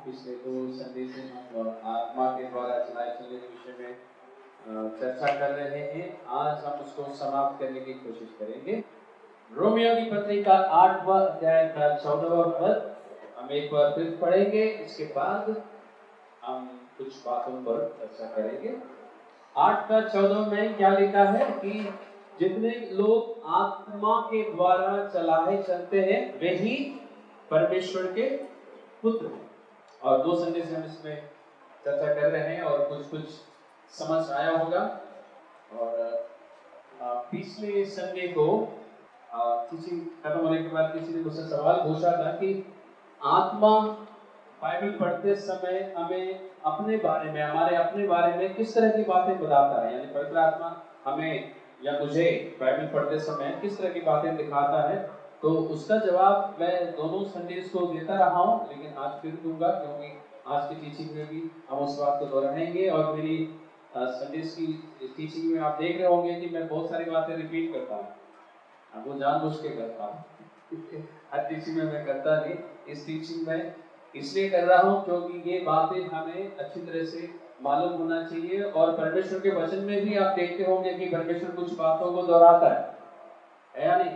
पिछले 2 संडे से हम आत्मा के द्वारा चलाए चलने के विषय में चर्चा कर रहे हैं। आज हम उसको समाप्त करने की कोशिश करेंगे। रोमियो की पत्रिका 8वां अध्याय का 14वां पद हम एक बार फिर पढ़ेंगे। इसके बाद हम कुछ बातों पर चर्चा करेंगे। 8 का 14 में क्या लिखा है कि जितने लोग आत्मा के द्वारा चलाए चलते हैं वे ही परमेश्वर के पुत्र हैं। और 2 संडे से हम इसमें चर्चा कर रहे हैं और कुछ समझ आया होगा। और पिछले संडे को टीचिंग खत्म होने के बाद किसी ने मुझसे सवाल पूछा था कि आत्मा बाइबल पढ़ते समय हमें अपने बारे में, हमारे अपने बारे में किस तरह की बातें बताता है। यानी पवित्र आत्मा हमें या मुझे बाइबल पढ़ते समय किस तरह की बातें दिखाता है। तो उसका जवाब मैं दोनों संडेज को देता रहा हूँ, लेकिन आज फिर दूंगा क्योंकि आज की टीचिंग में भी हम उस बात को दोहराएंगे। और मेरी संडेज की टीचिंग में आप देख रहे होंगे कि मैं बहुत सारी बातें रिपीट करता हूँ। वो जानबूझ के करता हूँ। हर टीचिंग में मैं करता नहीं, इस टीचिंग में इसलिए कर रहा हूँ क्योंकि ये बातें हमें अच्छी तरह से मालूम होना चाहिए। और परमेश्वर के वचन में भी आप देखते होंगे कि परमेश्वर कुछ बातों को दोहराता है या नहीं।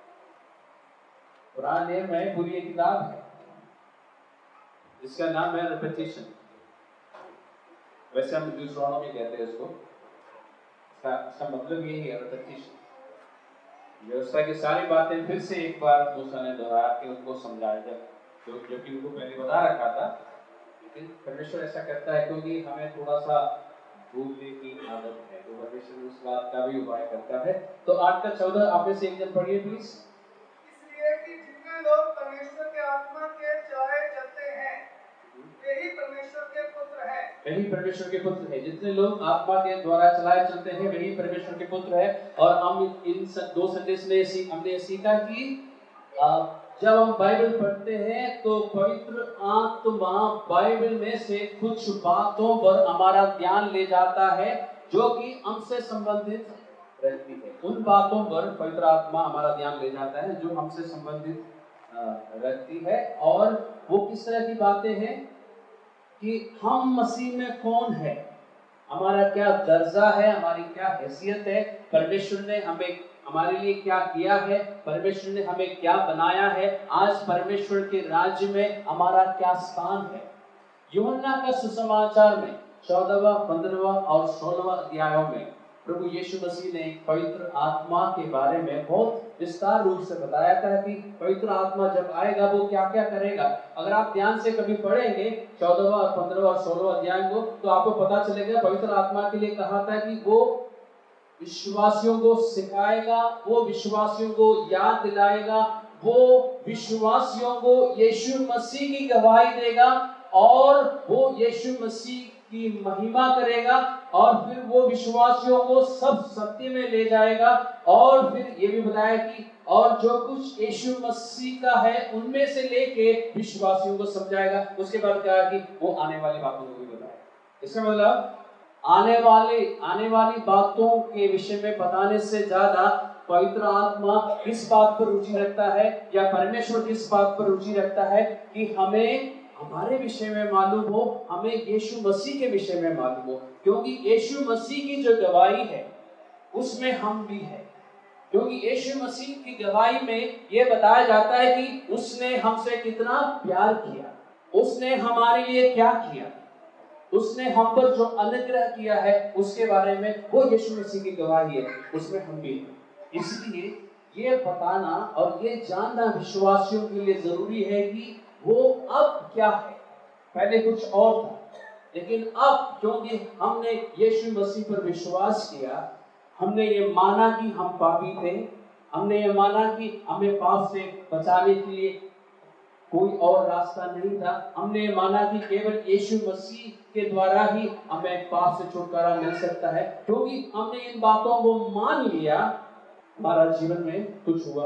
पुराने नियम में पूरी एक किताब है जिसका नाम है रिपीटिशन। वैसे हम ड्यूटरोनॉमी कहते हैं उसको। इसका मतलब यही है, रिपीटिशन। व्यवस्था की सारी बातें फिर से एक बार मूसा ने दोहरा के उनको समझाया जाए, जो कि उनको पहले बता रखा था। लेकिन परमेश्वर ऐसा करता है क्योंकि हमें थोड़ा सा भूलने की आदत है, तो परमेश्वर उस बात का भी उपाय करता है। तो 8 का 14 आप में से एक जन पढ़िए प्लीज। इसलिए कि जितने लोग परमेश्वर के आत्मा के चलाए चलते हैं वही परमेश्वर के पुत्र है। वही परमेश्वर के पुत्र है। जितने लोग आत्मा के द्वारा चलाए चलते हैं वही परमेश्वर के पुत्र है। और हम इन 2 संदेश में हमने सीखा कि जब हम बाइबल पढ़ते हैं तो पवित्र आत्मा बाइबल में से कुछ बातों पर हमारा ध्यान ले जाता है जो कि हमसे संबंधित रहती है। उन बातों पर पवित्र आत्मा हमारा ध्यान ले जाता है जो हमसे संबंधित रहती है। और वो किस तरह की बातें हैं कि हम मसीह में कौन है, हमारा क्या दर्जा है, हमारी क्या हैसियत है, परमेश्वर ने हमें हमारे लिए क्या किया है, परमेश्वर ने हमें क्या बनाया है, आज परमेश्वर के राज्य में हमारा क्या स्थान है। यूहन्ना का सुसमाचार में 14वां, 15वां और 16वां अध्यायों में प्रभु यीशु मसीह ने पवित्र आत्मा के बारे में बहुत विस्तार रूप से बताया था कि पवित्र आत्मा जब आएगा वो क्या क्या करेगा। अगर आप ध्यान से कभी पढ़ेंगे 14वां, 15वां और 16वां अध्याय को तो आपको पता चलेगा पवित्र आत्मा के लिए कहा था कि वो विश्वासियों को सिखाएगा, वो विश्वासियों को याद दिलाएगा, वो विश्वासियों को यीशु मसीह की गवाही देगा और वो यीशु मसीह की महिमा करेगा। और फिर वो विश्वासियों को सब सत्य में ले जाएगा। और फिर ये भी बताया कि और जो कुछ यीशु मसीह का है उनमें से लेके विश्वासियों को समझाएगा। उसके बाद कहा कि वो आने वाली बातों को भी बताएगा। इसका मतलब आने वाली बातों के विषय में बताने से ज्यादा पवित्र आत्मा किस बात पर रुचि रखता है या परमेश्वर किस बात पर रुचि रखता है कि हमें हमारे विषय में मालूम हो, हमें यीशु मसीह के विषय में मालूम हो। क्योंकि यीशु मसीह की जो गवाही है उसमें हम भी हैं। क्योंकि यीशु मसीह की गवाही में ये बताया जाता है कि उसने हमसे कितना प्यार किया, उसने हमारे लिए क्या किया, उसने हम पर जो अनुग्रह किया है उसके बारे में वो यीशु मसीह की गवाही है, उसमें हम भी हैं। इसलिए ये बताना और ये जानना विश्वासियों के लिए जरूरी है कि वो अब क्या है। पहले कुछ और था, लेकिन अब क्योंकि हमने यीशु मसीह पर विश्वास किया, हमने ये माना कि हम पापी थे, हमने ये माना कि हमें पाप से बचाने के लिए कोई और रास्ता नहीं था, हमने माना कि केवल यीशु मसीह के द्वारा ही हमें पाप से छुटकारा मिल सकता है। क्योंकि हमने इन बातों को मान लिया, हमारा जीवन में कुछ हुआ।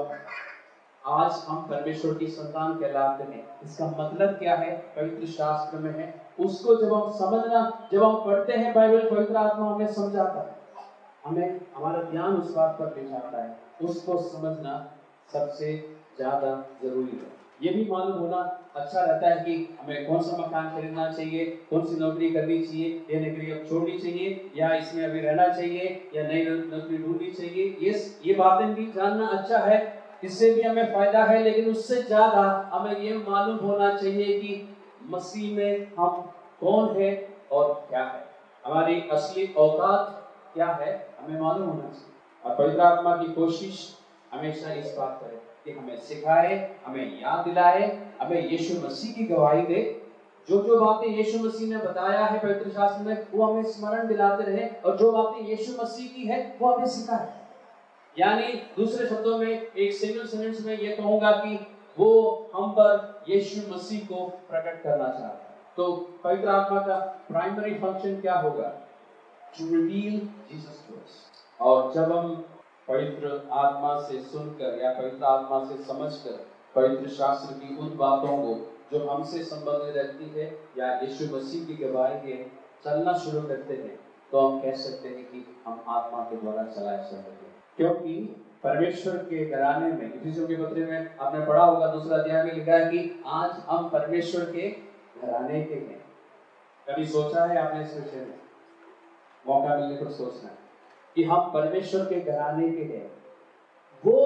आज हम परमेश्वर की संतान कहलाते हैं। इसका मतलब क्या है पवित्र शास्त्र में है, उसको जब हम समझना, जब हम पढ़ते हैं बाइबल, पवित्र आत्मा हमें समझाता है, हमें हमारा ध्यान उस बात पर ले जाता है। उसको समझना सबसे ज्यादा जरूरी है। ये भी मालूम होना अच्छा रहता है कि हमें कौन सा मकान खरीदना चाहिए, कौन सी नौकरी करनी चाहिए, ये नौकरी अब छोड़नी चाहिए या इसमें अभी रहना चाहिए या नई नौकरी ढूंढनी चाहिए। ये बातें भी जानना अच्छा है, इससे भी हमें फायदा है। लेकिन उससे ज्यादा हमें ये मालूम होना चाहिए कि मसीह में हम कौन है और क्या है, हमारी असली औकात क्या है, हमें मालूम होना चाहिए। और पवित्र आत्मा की कोशिश हमेशा इस बात पर है कि हमें सिखाए, हमें याद दिलाए, हमें यीशु मसीह की गवाही दे। जो जो बातें यीशु मसीह ने बताया है पवित्र शास्त्र में, वो हमें स्मरण दिलाते रहे, और जो बातें यीशु मसीह की है वो हमें सिखाए। यानी दूसरे शब्दों में, एक सिंगल सेंटेंस में ये कहूंगा कि वो हम पर यीशु मसीह को प्रकट करना चाहता है। तो पवित्र आत्मा का प्राइमरी फंक्शन क्या होगा? To reveal Jesus to us. और जब हम पवित्र आत्मा से सुनकर या पवित्र आत्मा से समझकर पवित्र शास्त्र की उन बातों को जो हमसे संबंधित रहती है या यीशु मसीह की गवाही के चलना शुरू करते हैं, तो हम कह सकते हैं कि हम आत्मा के द्वारा चलाए चल रहे हैं। क्योंकि परमेश्वर के घराने में, इफिसियों के पत्र में आपने पढ़ा होगा, दूसरा अध्याय में लिखा है कि आज हम परमेश्वर के घराने के हैं। कभी सोचा है आपने इस विषय में? मौका मिलने पर सोचना है कि हम परमेश्वर के घराने के हैं। वो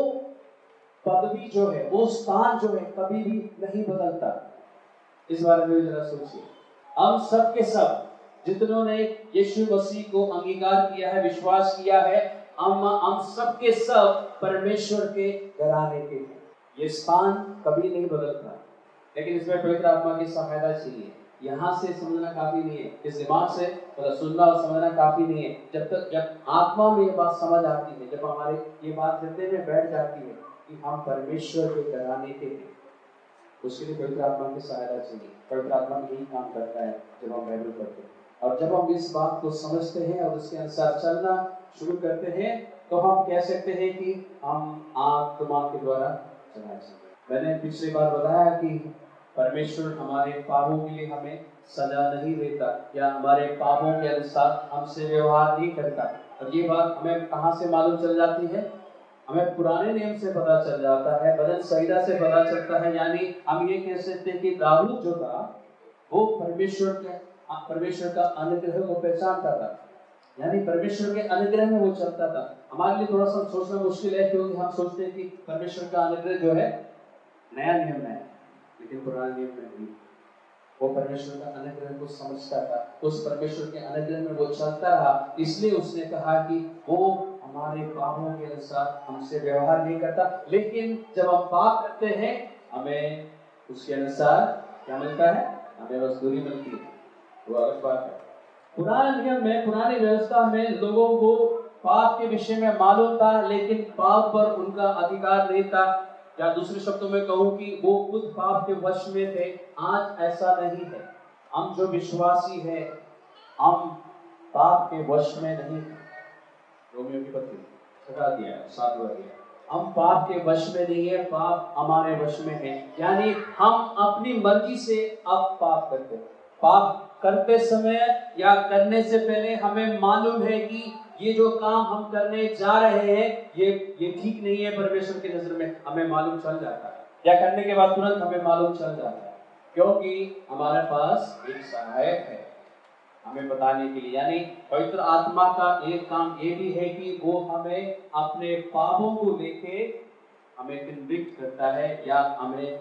पदवी जो है, वो स्थान जो है, कभी भी नहीं बदलता। इस बारे में जरा सोचिए। हम सब के सब जितनों ने यीशु मसीह को अंगीकार किया है, विश्वास किया है, हम सब के सब परमेश्वर के घराने के हैं। ये स्थान कभी नहीं बदलता। लेकिन इसमें पवित्र आत्मा की सहायता चाहिए। यहाँ से समझना काफी नहीं है, इस दिमाग से मतलब सुनना और समझना काफी नहीं है। जब आत्मा में ये बात समझ आती है, जब हमारे ये बात हृदय में बैठ जाती है कि हम परमेश्वर के घराने के हैं, उसके लिए पवित्र आत्मा की सहायता चाहिए। पवित्र आत्मा यही काम करता है जब हम बाइबल पढ़ते हैं। और जब हम इस बात को समझते हैं और उसके अनुसार चलना शुरू करते हैं, तो हम कह सकते हैं कि हम आत्मा के द्वारा चलाए जाते हैं। मैंने पिछली बार बताया कि परमेश्वर हमारे पापों के लिए हमें सजा नहीं देता या हमारे पापों के अनुसार हमसे व्यवहार नहीं करता। और ये बात हमें कहाँ से मालूम चल जाती है? हमें पुराने नियम से पता चल जाता है, भजन संहिता से पता चलता है। यानी हम ये कह सकते हैं कि दाऊद जो था वो परमेश्वर का अनुग्रह को पहचानता था, यानी परमेश्वर के अनुग्रह में वो चलता था। हमारे लिए थोड़ा सा सोचना मुश्किल है, क्योंकि हम सोचते हैं कि परमेश्वर का अनुग्रह जो है नया नियम में है, लेकिन पुराने नियम में नहीं। वो परमेश्वर का अनुग्रह को समझता था, उस परमेश्वर के अनुग्रह में वो चलता रहा। इसलिए उसने कहा कि वो हमारे पापों के अनुसार हमसे व्यवहार नहीं करता, लेकिन जब हम पाप करते हैं हमें उसके अनुसार क्या मिलता है? हमें मजदूरी मिलती है। वो अलग बात है। पुराने नियम में, पुरानी व्यवस्था में लोगों को पाप के विषय में मालूम था, लेकिन पाप पर उनका अधिकार नहीं था, या दूसरे शब्दों में कहूं कि वो खुद पाप के वश में थे। आज ऐसा नहीं है। हम जो विश्वासी हैं, हम पाप के वश में नहीं। रोमियो की पत्री बता दिया, 7वां अध्याय। हम पाप के वश में नहीं है, पाप हमारे वश में है। यानी हम अपनी मर्जी से अब पाप करते हैं। पाप करते समय या करने से पहले हमें मालूम है कि ये जो काम हम करने जा रहे हैं ये ठीक नहीं है परमेश्वर की नजर में। हमें मालूम चल जाता है, या करने के बाद तुरंत हमें मालूम चल जाता है, क्योंकि हमारे पास एक सहायक है हमें बताने के लिए। यानी पवित्र आत्मा का एक काम ये भी है कि वो हमें अपने पापों को लेके हमें कन्विक्ट करता है, या हमें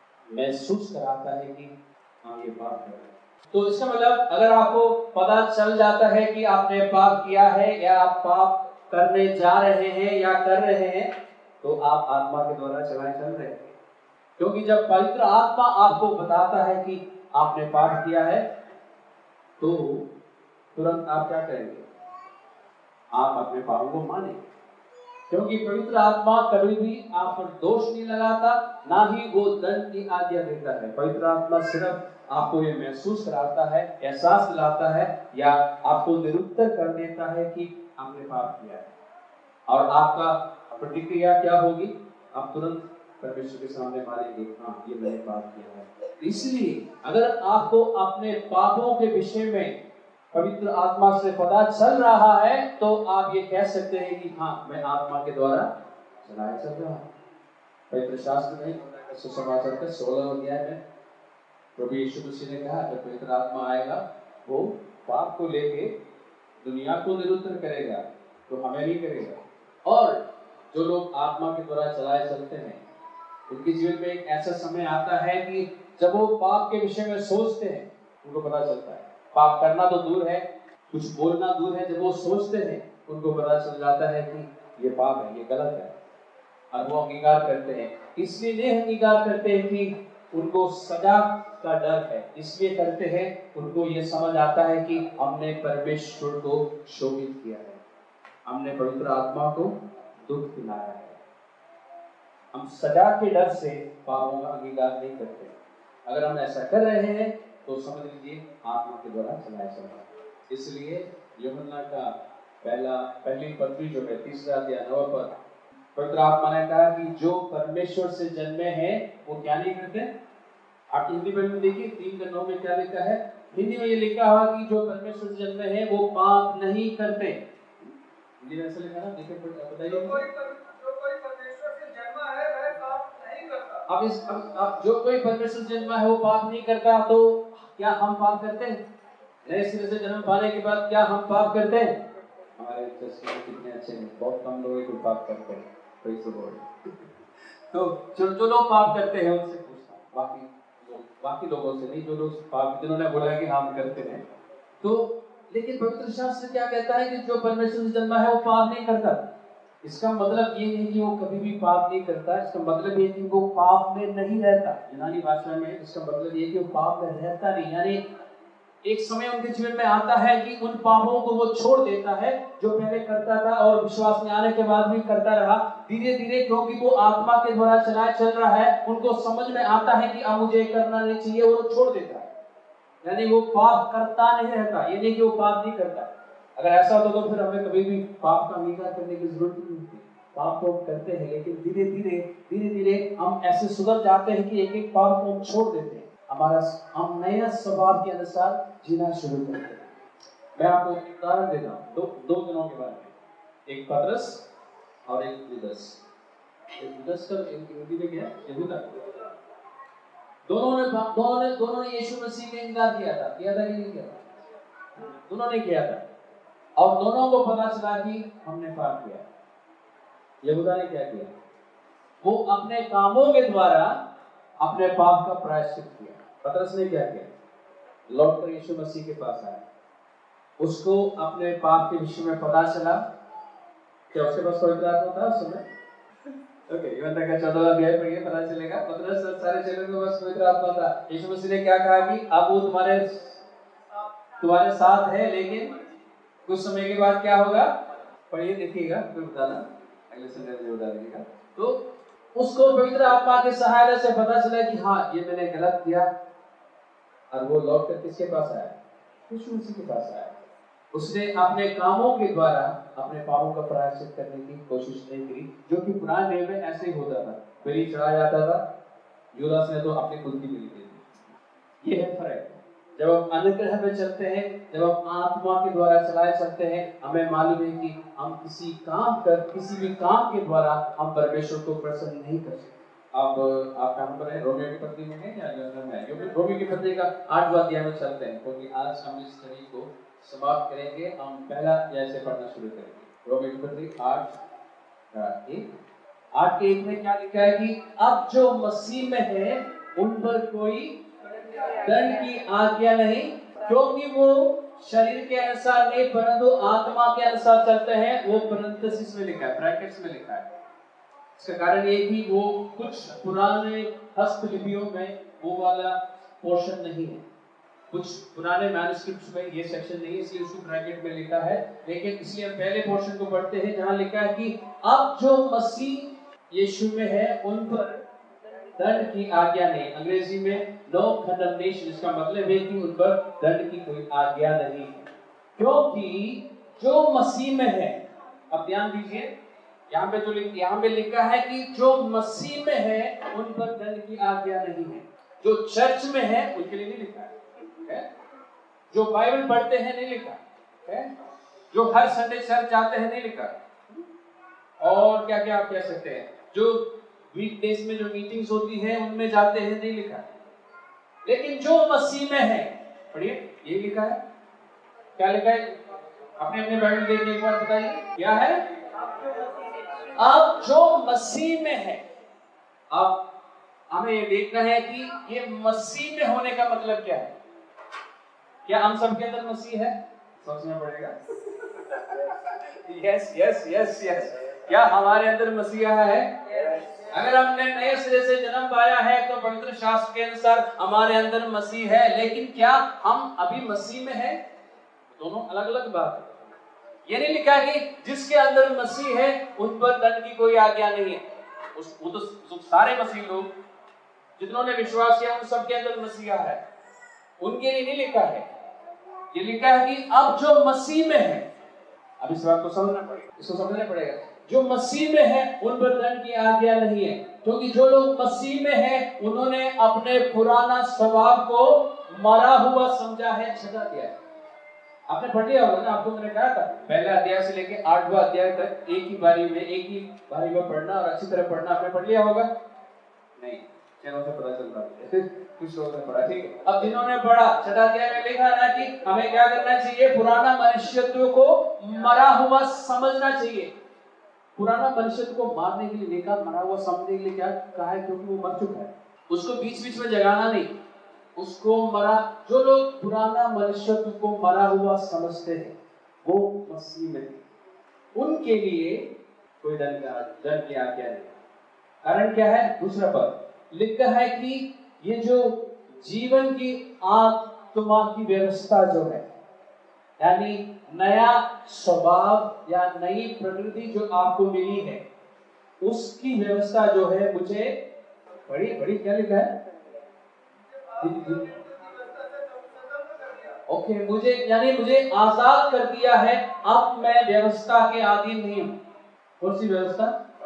महसूस कराता है कि हम ये पाप कर रहे हैं। तो इसका मतलब अगर आपको पता चल जाता है कि आपने पाप किया है या आप पाप करने जा रहे हैं या कर रहे हैं, तो आप आत्मा के द्वारा चलाए चल रहे हैं। क्योंकि जब पवित्र आत्मा आपको बताता है कि आपने पाप किया है, तो तुरंत आप क्या करेंगे? आप अपने पापों को मानेंगे, क्योंकि पवित्र आत्मा कभी भी आप पर दोष नहीं लगाता, ना ही वो दंड की आज्ञा देता है। पवित्र आत्मा सिर्फ आपको ये महसूस कराता है, एहसास दिलाता है, या आपको निरुत्तर कर देता है कि आपने पाप किया है। और आपका प्रतिक्रिया क्या होगी? आप तुरंत परमेश्वर के सामने मानेंगे, हाँ ये मैंने पाप किया है। इसलिए अगर आपको अपने पापों के विषय में पवित्र आत्मा से पता चल रहा है, तो आप ये कह सकते हैं कि हाँ मैं आत्मा के द्वारा चलाया चल रहा हूँ। पवित्र शास्त्र में सुसमाचार के 16 अध्याय में प्रभु यीशु मसीह ने कहा जब पवित्र आत्मा आएगा वो पाप को लेके दुनिया को निरुद्ध करेगा, तो हमें नहीं करेगा। और जो लोग आत्मा के द्वारा चलाए चलते हैं उनके जीवन में एक ऐसा समय आता है कि जब वो पाप के विषय में सोचते हैं उनको पता चलता है, पाप करना तो दूर है, कुछ बोलना दूर है, जब वो सोचते हैं उनको पता चल जाता है कि ये पाप है, ये गलत है, और वो अंगीकार करते हैं। इसलिए नहीं अंगीकार करते हैं कि उनको सजा का डर है, इसलिए करते हैं उनको ये समझ आता है कि हमने परमेश्वर को शोभित किया है, हमने पवित्र आत्मा को दुख दिलाया है। हम सजा के डर से पापों का अंगीकार नहीं करते। अगर हम ऐसा कर रहे हैं तो समझ लीजिए आत्मा के द्वारा चलाया चल रहा है। इसलिए यूहन्ना का पहली पत्री जो है 3 अध्याय 9 पद, पवित्र आत्मा ने कहा कि जो परमेश्वर से जन्मे हैं वो क्या नहीं करते। आप हिंदी में देखिए 3:9 में क्या लिखा है। हिंदी में ये लिखा हुआ कि जो परमेश्वर से जन्मे हैं वो पाप नहीं करते। हिंदी में ऐसा लिखा ना, देखिए बताइए। जो कोई परमेश्वर से जन्मा है वह पाप नहीं करता। अब जो कोई परमेश्वर से जन्मा है वो पाप नहीं करता, तो क्या हम पाप करते हैं? नए सिरे से जन्म पाने के बाद क्या हम पाप करते हैं? हमारे चश्मे कितने अच्छे हैं, बहुत कम लोग जो पाप करते हैं। तो जो लोग पाप करते हैं उनसे पूछता हूँ, बाकी लोगों से नहीं, जो लोग पाप जिन्होंने बोला कि हम करते हैं। तो लेकिन पवित्र शास्त्र क्या कहता है कि जो परमेश्वर से जन्मा है वो पाप नहीं करता। इसका मतलब ये नहीं कि वो कभी भी पाप नहीं करता, इसका मतलब ये कि वो पाप में नहीं रहता। यूनानी भाषा में इसका मतलब ये कि वो पाप में रहता नहीं, यानी एक समय उनके जीवन में आता है कि उन पापों को वो छोड़ देता है जो पहले करता था और विश्वास में आने के बाद भी करता रहा। धीरे धीरे क्योंकि वो आत्मा के द्वारा चलाया चल रहा है, उनको समझ में आता है कि अब मुझे करना नहीं चाहिए, वो छोड़ देता है। यानी वो पाप करता नहीं रहता, ये नहीं कि वो पाप नहीं करता। अगर ऐसा होता तो फिर हमें कभी भी पाप का अंगीकार करने की जरूरत नहीं होती। पाप तो करते हैं, लेकिन धीरे धीरे हम ऐसे सुधर जाते हैं कि एक एक पाप को हम छोड़ देते हैं, हम नया स्वभाव के अनुसार जीना शुरू करते हैं। मैं आपको एक उदाहरण देता हूँ दो दिनों के बारे में, एक पतरस और एक यूदास। यूदास का हिंदी में क्या है? यहूदा। दोनों ने यीशु मसीह का इनकार किया था कि नहीं किया था? दोनों ने किया था, और दोनों को पता चला कि हमने पाप किया। यहूदा ने क्या किया? वो अपने कामों के द्वारा अपने पाप का प्रायश्चित किया। पतरस ने क्या किया? लौटकर यीशु मसीह के पास आया, उसको अपने पाप के विषय में पता चला। क्या उसके पास पवित्र आत्मा था उस समय? ओके, यूहन्ना का 14वां अध्याय पढ़िए, पता चलेगा। पतरस और सारे चेलों के पास पवित्र आत्मा था। यीशु मसीह ने क्या कहा कि अब वो तुम्हारे साथ है, लेकिन कुछ समय के बाद क्या होगा? पढ़िए, देखिएगा, फिर बताना, अगले संडे में बता दीजिएगा। तो उसको पवित्र आत्मा की सहायता से पता चला कि हाँ, ये मैंने गलत किया, और वो लौट कर किसके पास आया? यीशु मसीह के पास आया। उसने अपने कामों के द्वारा अपने पापों का प्रायश्चित करने की कोशिश नहीं करी, जो कि पुराने नियम में ऐसे ही होता था। बलि चढ़ाया जाता था, यूदास ने तो अपनी खुद की बलि दे दी। ये है फर्क। जब हम अनुग्रह में चलते हैं, जब हम आत्मा के द्वारा चलाए चलते हैं, हमें मालूम है कि हम किसी भी काम के द्वारा हम परमेश्वर को प्रसन्न नहीं कर सकते। अब आप कहाँ पर है? रोमियो की पत्री में है या यूहन्ना में है? क्योंकि रोमियो की पत्री का 8वां अध्याय में चलते हैं, क्योंकि आज हम इस स्टडी को समाप्त करेंगे। हम पहला अध्याय से पढ़ना शुरू करेंगे। रोमियो की पत्री 8:1 में क्या लिखा है कि अब जो मसीह में है उन पर कोई दंड की आज्ञा नहीं, क्योंकि वो शरीर के अनुसार नहीं परंतु आत्मा के अनुसार चलते हैं। वो पैरेंथेसिस में लिखा है, ब्रैकेट्स में लिखा है। इसका कारण ये कि वो कुछ पुराने हस्तलिपियों में वो वाला पोर्शन नहीं है, कुछ पुराने मैन्युस्क्रिप्ट्स में ये सेक्शन नहीं है, इसलिए उसको ब्रैकेट में लिखा है। लेकिन इसलिए हम पहले पोर्शन को पढ़ते हैं जहां लिखा है कि अब जो मसीह यीशु में है उन पर दंड की आज्ञा नहीं। अंग्रेजी में नो कंडेमनेशन, इसका मतलब है कि उन पर दंड की कोई आज्ञा नहीं, क्योंकि जो मसीह में है। अब ध्यान दीजिए, यहाँ पे लिखा है कि जो मसीह में है उन पर दंड की आज्ञा नहीं है। जो चर्च में है उनके लिए नहीं लिखा है, जो बाइबल पढ़ते हैं नहीं लिखा है, जो हर संडे चर्च जाते हैं नहीं लिखा, और क्या क्या आप कह सकते हैं, जो वीकडेज में जो मीटिंग्स होती है उनमें जाते हैं, नहीं लिखा है। लेकिन जो मसीह में है, पढ़िए, ये लिखा है। क्या लिखा है? अपने अपने बाइबल देख के एक बार बताइए, क्या है? अब जो मसीह में है। अब हमें ये देखना है कि ये मसीह में होने का मतलब क्या है। क्या हम सबके अंदर मसीह है? सोचना पड़ेगा। Yes yes yes yes. क्या हमारे अंदर मसीहा है? अगर हमने नए सिरे से जन्म पाया है तो पवित्र शास्त्र के अनुसार हमारे अंदर मसीह है। लेकिन क्या हम अभी मसीह में है? दोनों अलग अलग बात है। ये नहीं लिखा है कि जिसके अंदर मसीह है उन पर दंड की कोई आज्ञा नहीं है। वो तो सारे मसीह लोग जिन्होंने विश्वास किया उन सबके अंदर मसीहा है, उनके लिए नहीं लिखा है। ये लिखा है कि अब जो मसीह में है, अब इस बात को समझना पड़ेगा, इसको समझना पड़ेगा। जो मसीह में है उन पर दंड की आज्ञा नहीं है, क्योंकि जो लोग मसीह में है उन्होंने अपने पुराना स्वभाव को मरा हुआ समझा है, छटा दिया है। आपने पढ़ लिया होगा ना, आपको मैंने कहा था पहला अध्याय से लेकर 8वां अध्याय तक एक ही बारी में पढ़ना और अच्छी तरह पढ़ना। आपने पढ़ लिया होगा? नहीं, चैनल से पता चल रहा है, कुछ लोगों ने पढ़ा। ठीक है, अब जिन्होंने पढ़ा, छठा अध्याय में लिखा ना कि हमें क्या करना चाहिए, पुराना मनुष्यत्व को मरा हुआ समझना चाहिए। पुराना मनुष्यत्व को मारने के लिए लेखा, मरा हुआ समझने के लिए क्या कहा है? क्योंकि वो मर चुका है, उसको बीच बीच में जगाना नहीं, उसको मरा। जो लोग पुराना मनुष्यत्व को मरा हुआ समझते हैं वो मसीह में, उनके लिए कोई दंड की आज्ञा नहीं। कारण क्या है? दूसरा पद लिखा है कि ये जो जीवन की आत्मा की व्यवस्था जो है, यानी नया स्वभाव या नई प्रकृति जो आपको मिली है, उसकी व्यवस्था जो है मुझे बड़ी क्या लिखा है? ओके, मुझे आजाद कर दिया है। अब मैं व्यवस्था के अधीन नहीं हूँ। कौन सी व्यवस्था?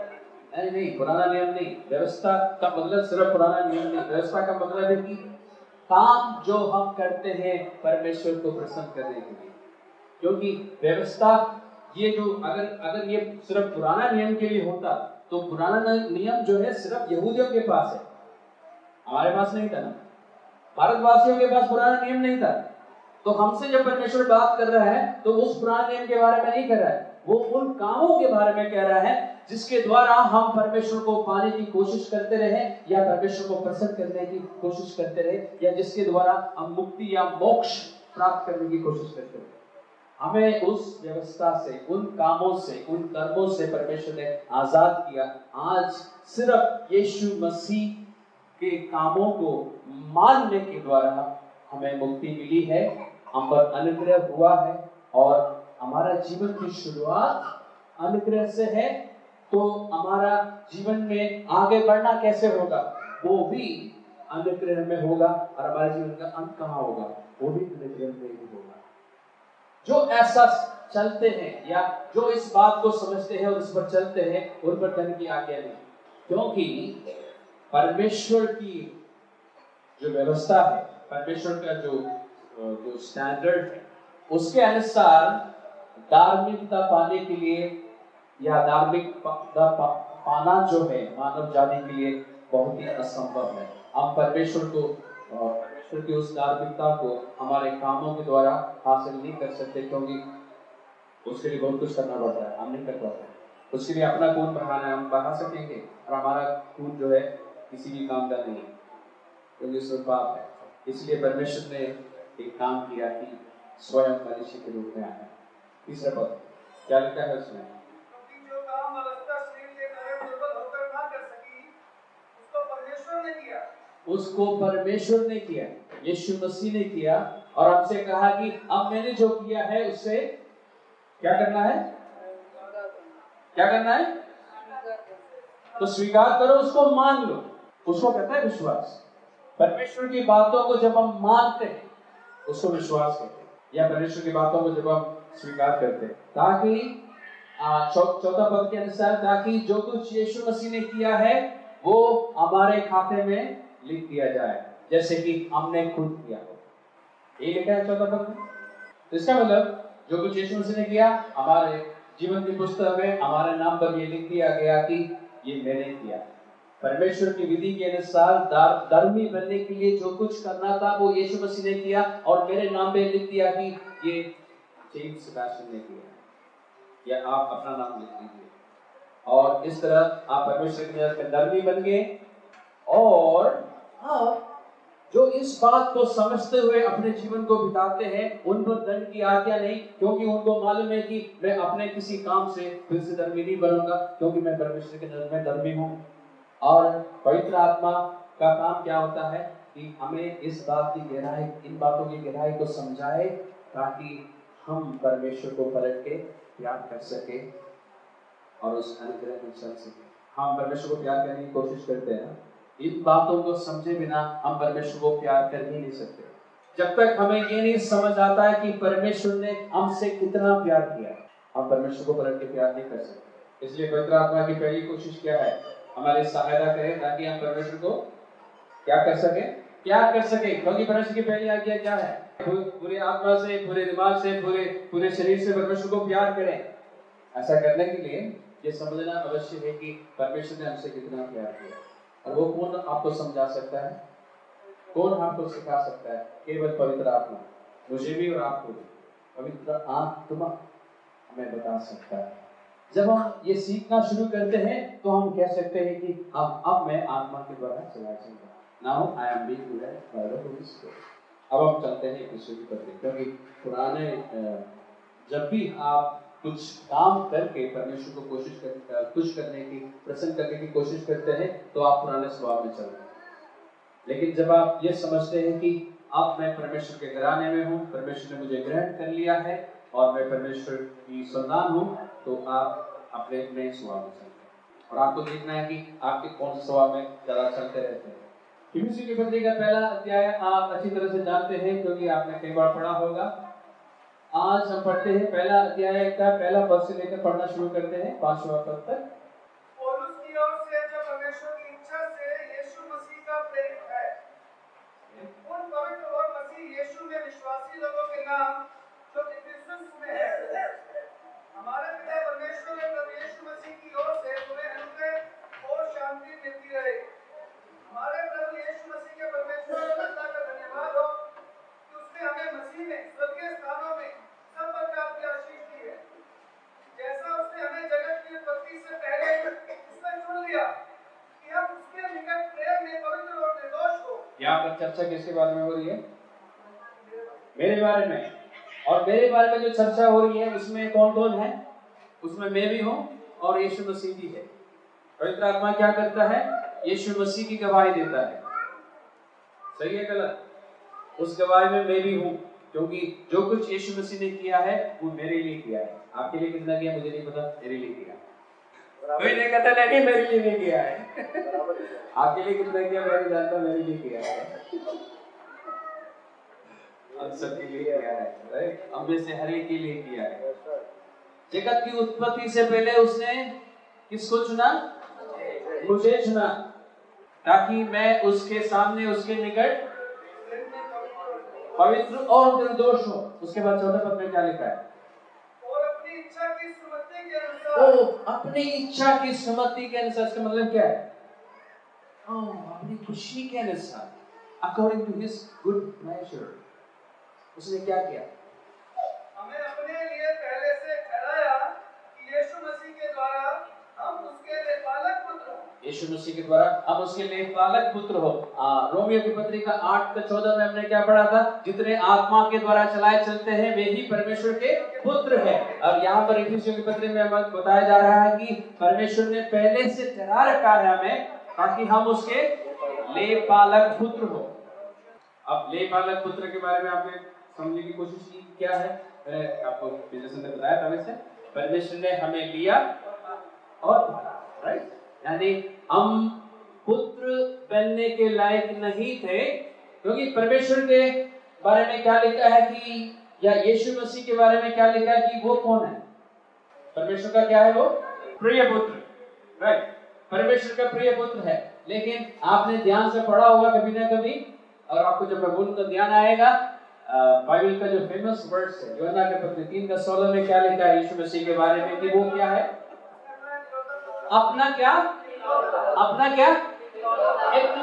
नहीं, पुराना नियम नहीं। व्यवस्था का मतलब सिर्फ पुराना नियम नहीं। व्यवस्था का मतलब है कि काम जो हम करते हैं परमेश्वर को प्रसन्न करने के लिए। क्योंकि व्यवस्था ये जो अगर ये सिर्फ पुराना नियम के लिए होता तो पुराना नियम जो है सिर्फ यहूदियों के पास है, हमारे पास नहीं था ना। भारतवासियों के पास पुराना नियम नहीं था। तो हमसे जब परमेश्वर बात कर रहा है तो उस पुराने नियम के बारे में नहीं कर रहा है, वो उन कामों के बारे में कह रहा है जिसके द्वारा हम परमेश्वर को पाने की कोशिश करते रहे या परमेश्वर को प्रसन्न करने की कोशिश करते रहे, या जिसके द्वारा हम मुक्ति या मोक्ष प्राप्त करने की कोशिश करते रहे। हमें उस व्यवस्था से, उन कामों से, उन कर्मों से परमेश्वर ने आजाद किया। आज सिर्फ यीशु मसीह के कामों को मानने के द्वारा हमें मुक्ति मिली है, हम पर अनुग्रह हुआ है और हमारा जीवन की शुरुआत अनुग्रह से है। तो हमारा जीवन में आगे बढ़ना कैसे होगा? वो भी अनुग्रह में होगा। और हमारे जीवन का अंत कहाँ होगा? वो भी अनुग्रह में ही होगा। जो ऐसा चलते हैं या जो इस बात को समझते हैं और इस पर चलते हैं, उन पर दंड की आज्ञा नहीं, क्योंकि परमेश्वर की जो व्यवस्था है, परमेश्वर का जो स्टैंडर्ड है, उसके अनुसार धार्मिकता पाने के लिए या धार्मिकता पाना जो है मानव जाति के लिए बहुत ही असंभव है। हम परमेश्वर की उस धार्मिकता को हमारे कामों के द्वारा हासिल नहीं कर सकते, क्योंकि उसके लिए बहुत कुछ करना पड़ता है, हम नहीं कर पाते। उसके लिए अपना खून बहाना है, हम बहा सकेंगे और हमारा खून जो है किसी भी काम का नहीं है, क्योंकि उसमें पाप है। इसलिए परमेश्वर ने एक काम किया कि स्वयं मनुष्य के रूप में आया। तीसरा पद क्या लिखा है उसमें? जो काम अवस्था शरीर के कारण दुर्बल होकर ना कर सकी, उसको परमेश्वर ने किया। उसको परमेश्वर ने किया, यीशु मसीह ने किया और हमसे कहा कि अब मैंने जो किया है उससे क्या करना है? क्या करना है? तो स्वीकार करो, उसको मान लो। उसको कहता है विश्वास। परमेश्वर की बातों को जब हम मानते हैं उसको विश्वास करते हैं, या परमेश्वर की बातों को जब हम स्वीकार करते हैं, ताकि चौथा पद के अनुसार ताकि जो कुछ यीशु मसीह ने किया है वो हमारे खाते में लिख दिया जाए, जैसे कि हमने खुद किया हो। ये लिखा है चौथा पद में। तो इसका मतलब जो कुछ यीशु मसीह ने किया, हमारे जीवन की पुस्तक में हमारे नाम पर ये लिख दिया गया कि ये मैंने किया। परमेश्वर की विधि के अनुसार धर्मी बनने के लिए जो कुछ करना था वो यीशु मसीह ने किया, और मेरे नाम पे लिख दिया कि ये जेम्स सेबास्टियन ने किया, या आप अपना नाम लिख लीजिए। और इस तरह आप परमेश्वर की नजर में धर्मी बन गए। और आप जो इस बात को समझते हुए अपने जीवन को बिताते हैं, उन पर दंड की आज्ञा नहीं, क्योंकि उनको मालूम है कि मैं अपने किसी काम से फिर से धर्मी नहीं बनूंगा, क्योंकि मैं परमेश्वर की नजर में धर्मी हूँ। और पवित्र आत्मा का काम क्या होता है कि हमें इस बात की गहराई, इन बातों की गहराई को समझाए, ताकि हम परमेश्वर को पलट के प्यार कर सके और उस अनुग्रह में चल सके। हम परमेश्वर को प्यार करने की कोशिश करते हैं, इन बातों को समझे बिना हम परमेश्वर को प्यार कर ही नहीं सकते। जब तक हमें ये नहीं समझ आता है कि परमेश्वर ने हमसे कितना प्यार किया, हम परमेश्वर को पलट के प्यार नहीं कर सकते। इसलिए पवित्र आत्मा की पहली कोशिश क्या है? हमारी सहायता करे ताकि हम परमेश्वर को क्या कर सके? प्यार कर सके। क्योंकि परमेश्वर की पहली आज्ञा क्या है? पूरे आत्मा से, पूरे दिमाग से, पूरे शरीर से परमेश्वर को प्यार करें। ऐसा करने के लिए ये समझना अवश्य है कि परमेश्वर ने हमसे कितना प्यार किया, और वो कौन आपको समझा सकता है, कौन आपको सिखा सकता है? केवल पवित्र आत्मा, मुझे भी और आपको भी पवित्र आत्मा हमें बता सकता है। जब हम ये सीखना शुरू करते हैं तो हम कह सकते हैं कि अब मैं आत्मा के द्वारा चलाया जाऊंगा। Now I am being led by the Holy Spirit। अब हम चलते हैं इफिसियों की पत्री, क्योंकि पुराने जब भी आप कुछ काम करके परमेश्वर को खुश करने की, प्रसन्न करने की कोशिश करते हैं, तो आप पुराने स्वभाव में चल रहे हैं। लेकिन जब आप ये समझते हैं कि अब मैं परमेश्वर के घराने में हूँ, परमेश्वर ने मुझे ग्रहण कर लिया है और मैं परमेश्वर की संतान हूँ, तो आप अपने नए स्वभाव में चलते हैं। और आपको देखना है कि आपके कौन से स्वभाव में ज़्यादा चलते रहते हैं। इफिसियों की पत्री का पहला अध्याय आप अच्छी तरह से जानते हैं, क्योंकि आपने कई बार पढ़ा होगा। आज हम पढ़ते हैं पहला अध्याय का पहला पद से लेकर पढ़ना शुरू करते हैं 5वां पद तक। पौलुस की ओर से जो परमेश्वर की इच्छा से यीशु मसीह का प्रेरित है, उन पवित्र और मसीह यीशु में विश्वासी लोगों के नाम जो इफिसुस में है, हमारे पिता परमेश्वर और प्रभु यीशु मसीह की ओर से तुम्हें अनुग्रह और शांति मिलती रहे। हमारे प्रभु यीशु मसीह के परमेश्वर और पिता का धन्यवाद हो कि उसने हमें मसीह में स्वर्गीय स्थानों में सब प्रकार की आशीष दी है, जैसा उसने हमें जगत की उत्पत्ति से पहले उसने चुन लिया कि हम उसके निकट प्रेम में पवित्र और निर्दोष हो। यहाँ पर चर्चा किसके बारे में हो रही है? मेरे बारे में। और मेरे बारे में जो चर्चा हो रही है उसमें कौन कौन है? उसमें मैं भी हूँ और यीशु मसीह भी है। पवित्र आत्मा क्या करता है? यीशु मसीह की गवाही देता है। सही है गलत? उस गवाही में मैं भी हूँ, क्योंकि जो कुछ यीशु मसीह ने किया है वो मेरे लिए किया है। आपके लिए कितना किया मुझे नहीं पता, मेरे लिए किया। कोई नहीं कहता नहीं मेरे लिए नहीं किया है। आपके लिए कितना किया मैं नहीं जानता, मेरे लिए किया है। हम सबके लिए किया है, हम में से हर एक के लिए किया है। जगत की उत्पत्ति से पहले उसने किसको चुना? मुझे चुना, ताकि मैं उसके सामने, उसके निकट पवित्र और निर्दोष हो। उसके बाद 14 पद में क्या लिखा है? और अपनी इच्छा की सुमति के अनुसार। अपनी इच्छा की सुमति के अनुसार, इसका मतलब क्या है? अपनी खुशी के अनुसार, according to his good pleasure, उसने क्या किया? हमें अपने लिए पहले से ठहराया कि यीशु मसीह के द्वारा हम उसके लिए पालक पुत्र हो। यीशु मसीह के द्वारा हम उसके लिए पालक पुत्र हो। रोमियो की पत्री का 8:14 में हमने क्या पढ़ा था? जितने आत्मा के द्वारा चलाए चलते हैं वे ही परमेश्वर के पुत्र हैं। और यहाँ पर इफिसियों की पत्री में हमें बताया जा रहा है कि परमेश्वर ने पहले से ठहरा रखा है हमें, ताकि हम उसके ले पालक पुत्र हो। अब ले पालक पुत्र के बारे में आपने समझने की कोशिश की क्या है? आपको जैसे ने बताया था, वैसे परमेश्वर ने हमें लिया और राइट, यानी हम पुत्र बनने के लायक नहीं थे, क्योंकि परमेश्वर के बारे में क्या लिखा है कि, या यीशु मसीह के बारे में क्या लिखा है कि वो कौन है? परमेश्वर का क्या है? वो प्रिय पुत्र, राइट, परमेश्वर का प्रिय पुत्र है। लेकिन आपने ध्यान से पढ़ा होगा कभी ना कभी, और आपको जब मैं बोलूंगा ध्यान आएगा, बाइबल का जो फेमस वर्स है यूहन्ना के पत्री 3:16 में क्या लिखा है यीशु मसीह के बारे में कि वो क्या है? अपना क्या? अपना क्या?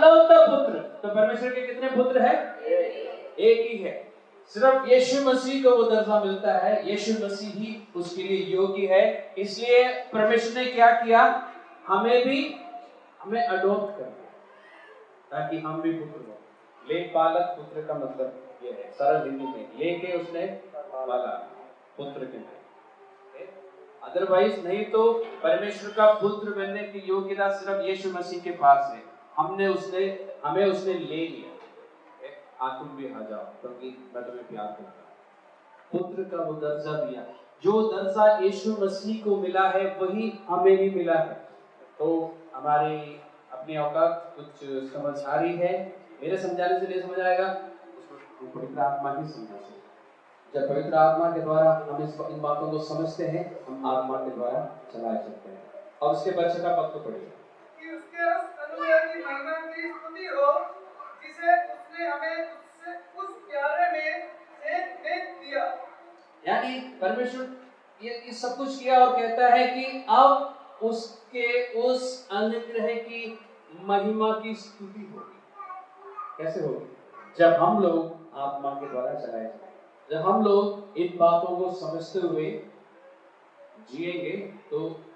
एकलौता पुत्र। तो परमेश्वर के कितने पुत्र हैं? एक ही है। सिर्फ यीशु मसीह को वो दर्जा मिलता है, यीशु मसीह ही उसके लिए योग्य है। इसलिए परमेश्वर ने क्या किया, हमें अडॉप्ट कर दिया ताकि हम भी पुत्र हो। ले पालक पुत्र का मतलब ये है, सरल हिंदी में, लेके उसने पाला पुत्र के लिए। अदरवाइज नहीं तो परमेश्वर का पुत्र बनने की योग्यता सिर्फ यीशु मसीह के पास है। हमें उसने ले लिया। तुम भी आ जाओ क्योंकि मैं तुम्हें प्यार करता हूं। पुत्र का वो दर्जा दिया। जो दर्जा यीशु मसीह को मिला है वही हमें भी मिला है। तो हमारी अपनी औकात कुछ समझ आ रही है, मेरे समझाने से नहीं समझ आएगा, उसको पवित्र आत्मा ही समझा सकते। जब पवित्र आत्मा के द्वारा हम इन बातों को समझते हैं, हम आत्मा के द्वारा चलाए सकते हैं। और उसके बाद छठा पद को पढ़िए कि उसके उस अनुग्रह की महिमा की स्तुति हो जिसे उसने हमें उस प्यारे में से भेज दिया। यानी परमेश्वर ये सब कुछ किया और कहता है कि अब उसके उस अनुग्रह की महिमा की स्तुति होगी। कैसे होगी? जब हम लोग आत्मा के द्वारा चलाए जाएंगे, जब हम लोग इन बातों को समझते हुए जिएंगे तो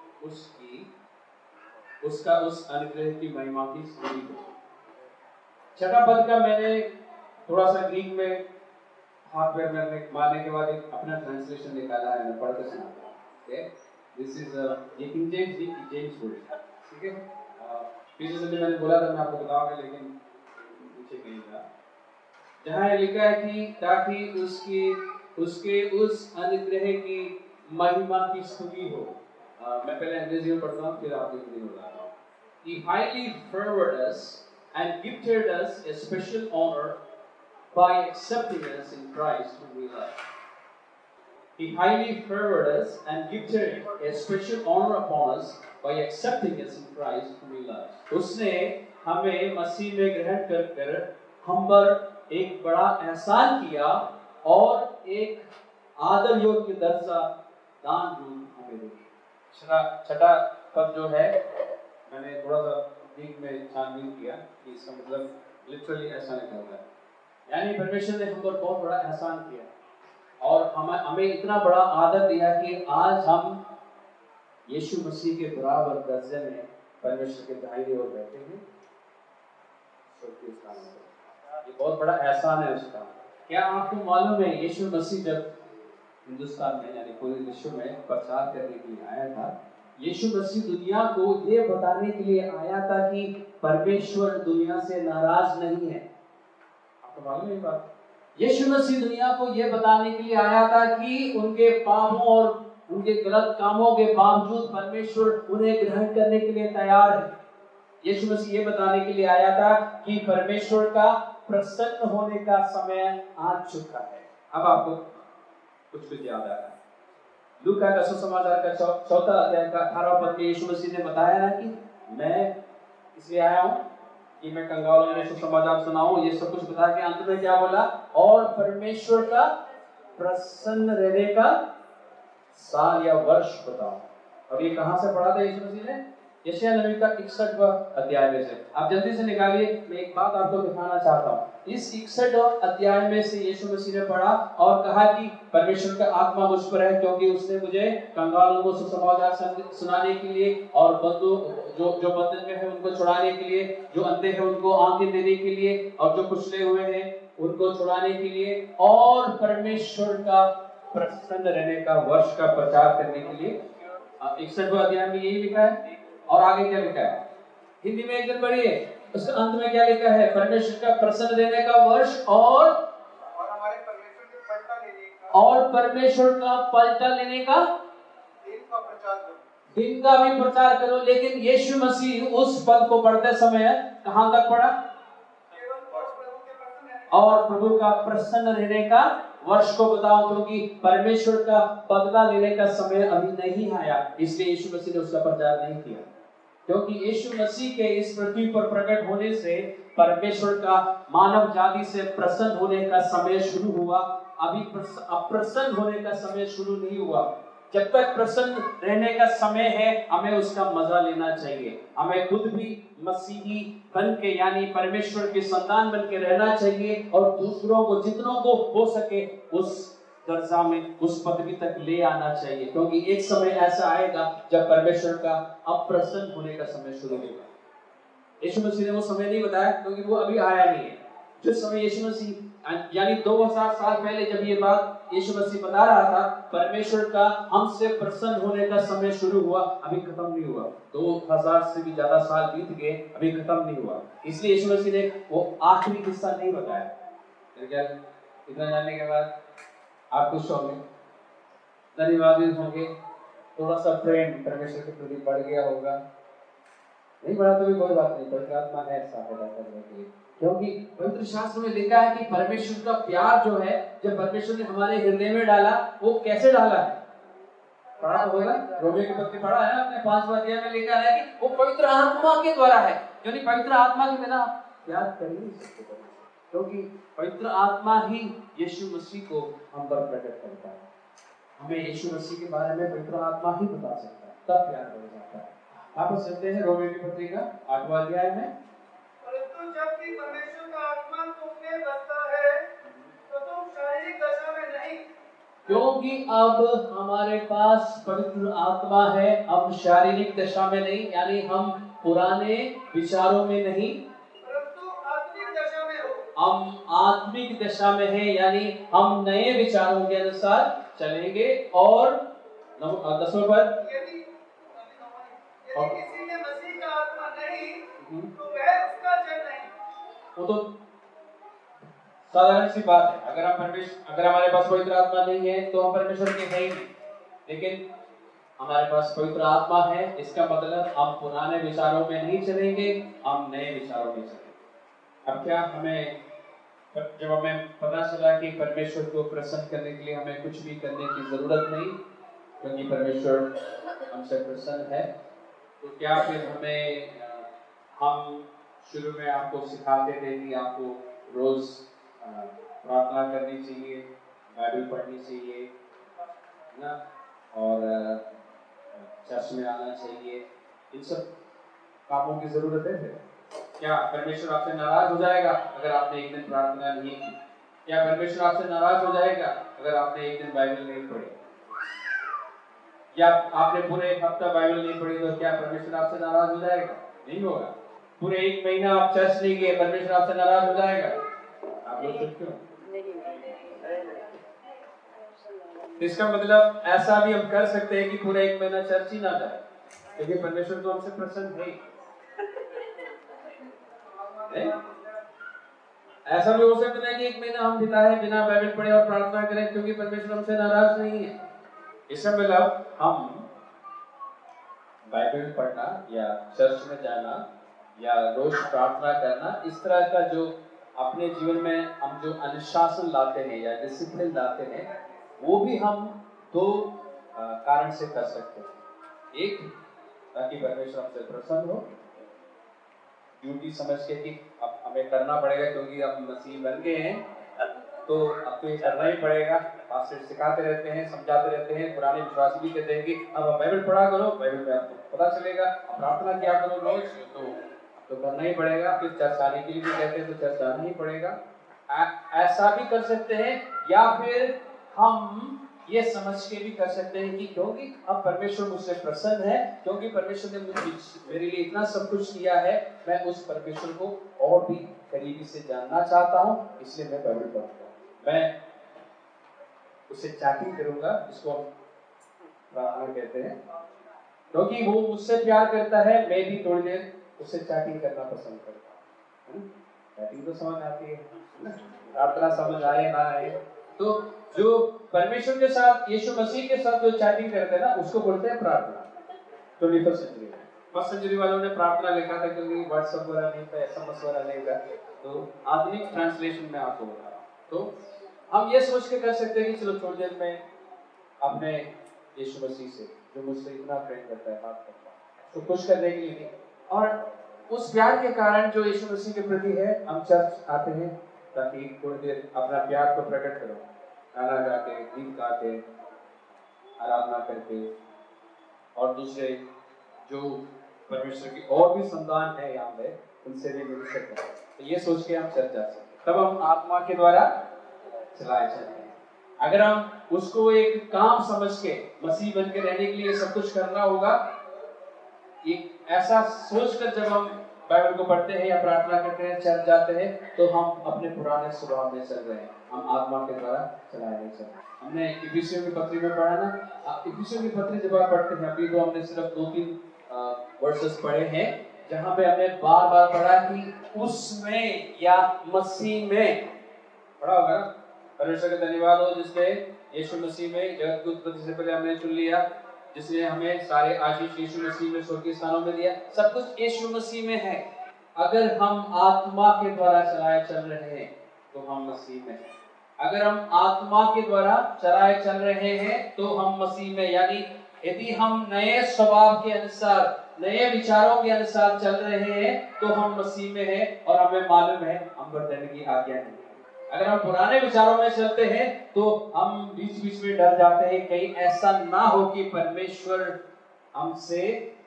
उसका उस अनुग्रह की महिमा की स्तुति होगी। छठा पद का मैंने थोड़ा सा ग्रीक में हाथ पैर में मारने के बाद एक अपना ट्रांसलेशन निकाला है, मैं पढ़ के सुनाता हूं। दिस इज ये किंग जेम्स वर्जन, ठीक है। पीछे से मैंने बोला था मैं आपको बताऊंगा, लेकिन पीछे कहीं था जहां लिखा है कि ताकि उसके उस अनुग्रह की महिमा की स्तुति हो। मैं पहले अंग्रेजी में पढ़ता हूँ फिर आपको हिंदी में बताता हूँ। He highly favored us and gifted us a special honor by accepting us in Christ whom we love. He highly favored us and gifted a special honor upon us by accepting us in Christ whom we love. उसने हमें मसीह में ग्रहण कर हम पर एक बड़ा एहसान किया और एक आदर योग्य दर्जा दान रूप हमें दिया। छठा पद जो है मैंने थोड़ा सा ग्रीक में छानबीन किया कि इसका मतलब लिटरली ऐसा निकलता है, यानी परमेश्वर ने हम पर बहुत बड़ा एहसान किया और हमें इतना बड़ा आदर दिया कि आज हम यीशु मसीह के बराबर दर्जे में परमेश्वर के दाहिनी ओर बैठे हैं। ये बहुत बड़ा एहसान है उसका। क्या आपको मालूम है यीशु मसीह जब हिंदुस्तान में यानी पूरे विश्व में प्रचार करने के लिए आया था, यीशु मसीह दुनिया को ये बताने के लिए आया था कि परमेश्वर दुनिया से नाराज नहीं है। आपको मालूम है ये बात? यीशु मसीह दुनिया को ये बताने के लिए आया था कि उनके पापों और उनके गलत कामों के बावजूद परमेश्वर उन्हें ग्रहण करने के लिए तैयार है। यीशु मसीह ये बताने के लिए आया था कि परमेश्वर का प्रसन्न होने का समय आ चुका है। अब आपको कुछ याद आ रहा है। लूका का सुसमाचार का चौथा अध्याय का 18वां पद में यीशु मसीह ने बताया है कि मैं इसलिए आया हूं कि मैं कंगालों में सुसमाचार सुनाऊं। ये सब कुछ बता के अंत में क्या बोला? और परमेश्वर का प्रसन्न रहने का साल या वर्ष बताओ। अब ये कहां से पढ़ा था यीशु मसीह ने? यशायाह नबी का 61वां अध्याय में से। आप जल्दी से निकालिए, मैं एक बात आपको दिखाना चाहता हूं। इस 61वां अध्याय में से यीशु मसीह ने पढ़ा और कहा कि परमेश्वर का आत्मा मुझ पर है क्योंकि उसने मुझे कंगालों को सुसमाचार सुनाने के लिए और जो बंधन में है उनको छुड़ाने के लिए, जो अंधे हैं उनको आंखें देने के लिए और जो कुचले हुए हैं उनको छुड़ाने के लिए और परमेश्वर का प्रसन्न रहने का वर्ष का प्रचार करने के लिए। 61वां अध्याय में यही लिखा है। और आगे क्या लिखा है? हिंदी में एक दिन पढ़िए, उसके अंत में क्या लिखा है? परमेश्वर का प्रसन्न रहने का वर्ष और हमारे परमेश्वर के पलटा लेने का और परमेश्वर का पलटा लेने का दिन का भी प्रचार करो। लेकिन यीशु मसीह उस पद को पढ़ते समय कहां तक पढ़ा? और प्रभु का प्रसन्न रहने का वर्ष को बताओ, क्योंकि परमेश्वर का बदला लेने का समय अभी नहीं आया, इसलिए यीशु मसीह ने उसका प्रचार नहीं किया। क्योंकि यीशु मसीह के इस पृथ्वी पर प्रकट होने से परमेश्वर का मानव जाति से प्रसन्न होने का समय शुरू हुआ, अभी अप्रसन्न होने का समय शुरू नहीं हुआ। जब तक प्रसन्न रहने का समय है हमें उसका मजा लेना चाहिए। हमें खुद भी मसीही बन के यानी परमेश्वर के संतान बन के रहना चाहिए और दूसरों को जितनों को हो सके उस दर्जा में उस पदवी तक ले आना चाहिए, क्योंकि एक समय ऐसा आएगा जब परमेश्वर का अप्रसन्न होने का समय शुरू होगा। यीशु मसीह ने वो समय नहीं बताया क्योंकि वो अभी आया नहीं है। जो समय यीशु मसीह यानी 2000 साल पहले जब ये बात यीशु मसीह बता रहा था, परमेश्वर का हमसे प्रसन्न होने का समय शुरू हुआ, अभी खत्म नहीं हुआ। 2000 से भी ज्यादा साल बीत गए, अभी खत्म नहीं हुआ। इसलिए यीशु मसीह ने वो आखिरी किस्सा नहीं बताया। मेरे ख्याल इतना जानने के बाद आप खुश होंगे, धन्यवादित होंगे, थोड़ा सा प्रेम परमेश्वर के प्रति बढ़ गया होगा। नहीं बढ़ा तो भी कोई बात नहीं, पवित्र आत्मा है सहायता करने के लिए, क्योंकि पवित्र शास्त्र में लिखा है कि परमेश्वर का प्यार जो है जब परमेश्वर ने हमारे हृदय में डाला, वो कैसे डाला है? पढ़ा तो होगा, रोमियो के पत्र पढ़ा है आपने, 5वां अध्याय में लिखा है कि वो पवित्र आत्मा के द्वारा है। यानी पवित्र आत्मा के बिना प्यार कर ही नहीं सकते, क्योंकि पवित्र आत्मा ही यीशु मसीह को हम पर प्रकट करता है। हमें यीशु मसीह के बारे में पवित्र आत्मा ही बता सकता है, तब प्यार बढ़ जाता है। आप सुनते हैं रोमियो की पत्री का 8वां अध्याय में, परंतु जबकि परमेश्वर का आत्मा तुम में बसता है तो तुम शारीरिक दशा में नहीं, क्योंकि अब हमारे पास पवित्र आत्मा है, हम शारीरिक दशा में नहीं, यानी हम पुराने विचारों में नहीं, परंतु आत्मिक दशा में हो। हम आत्मिक दशा में हैं, यानी हम नए विचारों के अनुसार चलेंगे। और 10वां पद, यदि किसी में मसीह का आत्मा नहीं तो वह उसका जन नहीं। वो तो साधारण सी बात है। अगर हमारे पास पवित्र आत्मा नहीं है तो हम परमेश्वर के हैं ही नहीं, लेकिन हमारे पास पवित्र आत्मा है, इसका मतलब हम पुराने विचारों में नहीं चलेंगे, हम नए विचारों में चलेंगे। अब क्या हमें, जब हमें पता चला कि परमेश्वर को प्रसन्न करने के लिए हमें कुछ भी करने की जरूरत नहीं, क्योंकि परमेश्वर हमसे प्रसन्न है, तो क्या फिर हम शुरू में आपको सिखाते थे कि आपको रोज प्रार्थना करनी चाहिए, बाइबल पढ़नी चाहिए ना, और चर्च में आना चाहिए, इन सब कामों की जरूरत है? क्या परमेश्वर आपसे नाराज हो जाएगा अगर आपने एक दिन प्रार्थना नहीं की? क्या परमेश्वर आपसे नाराज हो जाएगा अगर आपने एक दिन बाइबल नहीं पढ़ी? या आपने पूरे एक हफ्ता बाइबल नहीं पढ़ी तो क्या परमेश्वर आपसे नाराज हो जाएगा? नहीं होगा। पूरे एक महीना आप चर्च नहीं गए, परमेश्वर आपसे नाराज हो जाएगा? आप लोग सोचते हो? इसका मतलब ऐसा भी हम कर सकते हैं कि पूरा एक महीना चर्च ही ना जाए, क्योंकि परमेश्वर तो हमसे प्रसन्न है। ऐसा भी हो सकता है कि एक महीना हम बिताए बिना बाइबल पढ़े और प्रार्थना करें, क्योंकि परमेश्वर हमसे नाराज नहीं है। इसका मतलब हम बाइबल पढ़ना या चर्च में जाना या रोज प्रार्थना करना, इस तरह का जो अपने जीवन में हम जो अनुशासन लाते हैं या डिसिप्लिन लाते हैं, वो भी हम दो कारण से कर सकते हैं। एक, ताकि परमेश्वर हमसे प्रसन्न हो, ड्यूटी समझ के कि अब हमें करना पड़ेगा क्योंकि अब मसीह बन गए हैं, तो अब तो ये करना ही पड़ेगा। पास्टर सिखाते रहते हैं, समझाते रहते हैं, पुराने विश्वासी भी कहते हैं कि अब बाइबल पढ़ा करो, बाइबल में आपको पता चलेगा, अब प्रार्थना किया करो रोज, तो करना ही पड़ेगा। फिर चर्च आने के लिए भी कहते हैं तो चर्च आना ही पड़ेगा। ऐसा भी कर सकते हैं, या फिर हम ये समझ के भी कर सकते हैं कि क्योंकि अब परमेश्वर मुझसे प्रसन्न है, क्योंकि परमेश्वर ने मेरे लिए इतना सब कुछ किया है, मैं उस परमेश्वर को और भी करीबी से जानना चाहता हूँ, इसलिए मैं बाइबल पढ़ूंगा, मैं उसे चैटिंग करूंगा, जिसको हम प्रार्थना कहते हैं, क्योंकि वो मुझसे प्यार करता है, मैं भी थोड़ी देर उससे चैटिंग करना पसंद करता हूँ। चैटिंग तो समझ आती है, प्रार्थना समझ आए ना आए, तो जो परमेश्वर के साथ, यीशु मसीह के साथ जो चैटिंग करते हैं ना, उसको बोलते हैं प्रार्थना। तो 21st सेंचुरी वालों ने प्रार्थना लिखा था, क्योंकि व्हाट्सएप वाला नहीं था, SMS वाला नहीं था, तो आधुनिक ट्रांसलेशन में आपको बता रहा हूं। तो हम ये सोच के कर सकते हैं कि चलो थोड़ी देर में अपने यीशु मसीह से, जो मुझसे इतना प्रेम करता है, बात करता है, तो खुश करने के लिए नहीं, और उस प्यार के कारण जो यीशु मसीह के प्रति है, हम चर्च आते हैं ताकि थोड़ी देर अपना प्यार को प्रकट करो, गाना गा के, गीत गा के, आराधना करके और दूसरे जो परमेश्वर की और भी संतान है यहाँ पे उनसे भी मिल सकते हैं। तो ये सोच के हम चर्च जा सकते हैं, तब हम आत्मा के द्वारा चलाए जाते हैं। अगर हम उसको एक काम समझ के मसीह बन के रहने के लिए सब कुछ करना होगा, एक ऐसा सोचकर जब हम बाइबल को पढ़ते हैं या प्रार्थना करते हैं, चर्च जाते हैं, तो हम अपने पुराने स्वभाव में चल रहे हैं, हम आत्मा के द्वारा चलाए नहीं चल रहे। हमने इफिसियों की पत्री में पढ़ा ना, इफिसियों की पत्री जब आप पढ़ते हैं, अभी तो हमने सिर्फ 2-3 वर्सेस पढ़े हैं, जहाँ पे हमने बार बार पढ़ा कि उसमें या मसीह में, पढ़ा होगा ना, परमेश्वर का धन्यवाद हो जिसने यीशु मसीह में जगत की उत्पत्ति से पहले हमने चुन लिया, जिसने हमें सारे आशीष यीशु मसीह में स्वर्गीय स्थानों में दिया, सब कुछ यीशु मसीह में है। अगर हम आत्मा के द्वारा चलाए चल रहे हैं तो हम मसीह में हैं। अगर हम आत्मा के द्वारा चलाए चल रहे हैं तो हम मसीह में, यानी यदि हम नए स्वभाव के अनुसार, नए विचारों के अनुसार चल रहे हैं तो हम मसीह में हैं और हमें मालूम है हम बदलने की आज्ञा नहीं। अगर हम पुराने विचारों में चलते हैं तो हम बीच बीच में डर जाते हैं कहीं ऐसा ना हो कि परमेश्वर हमसे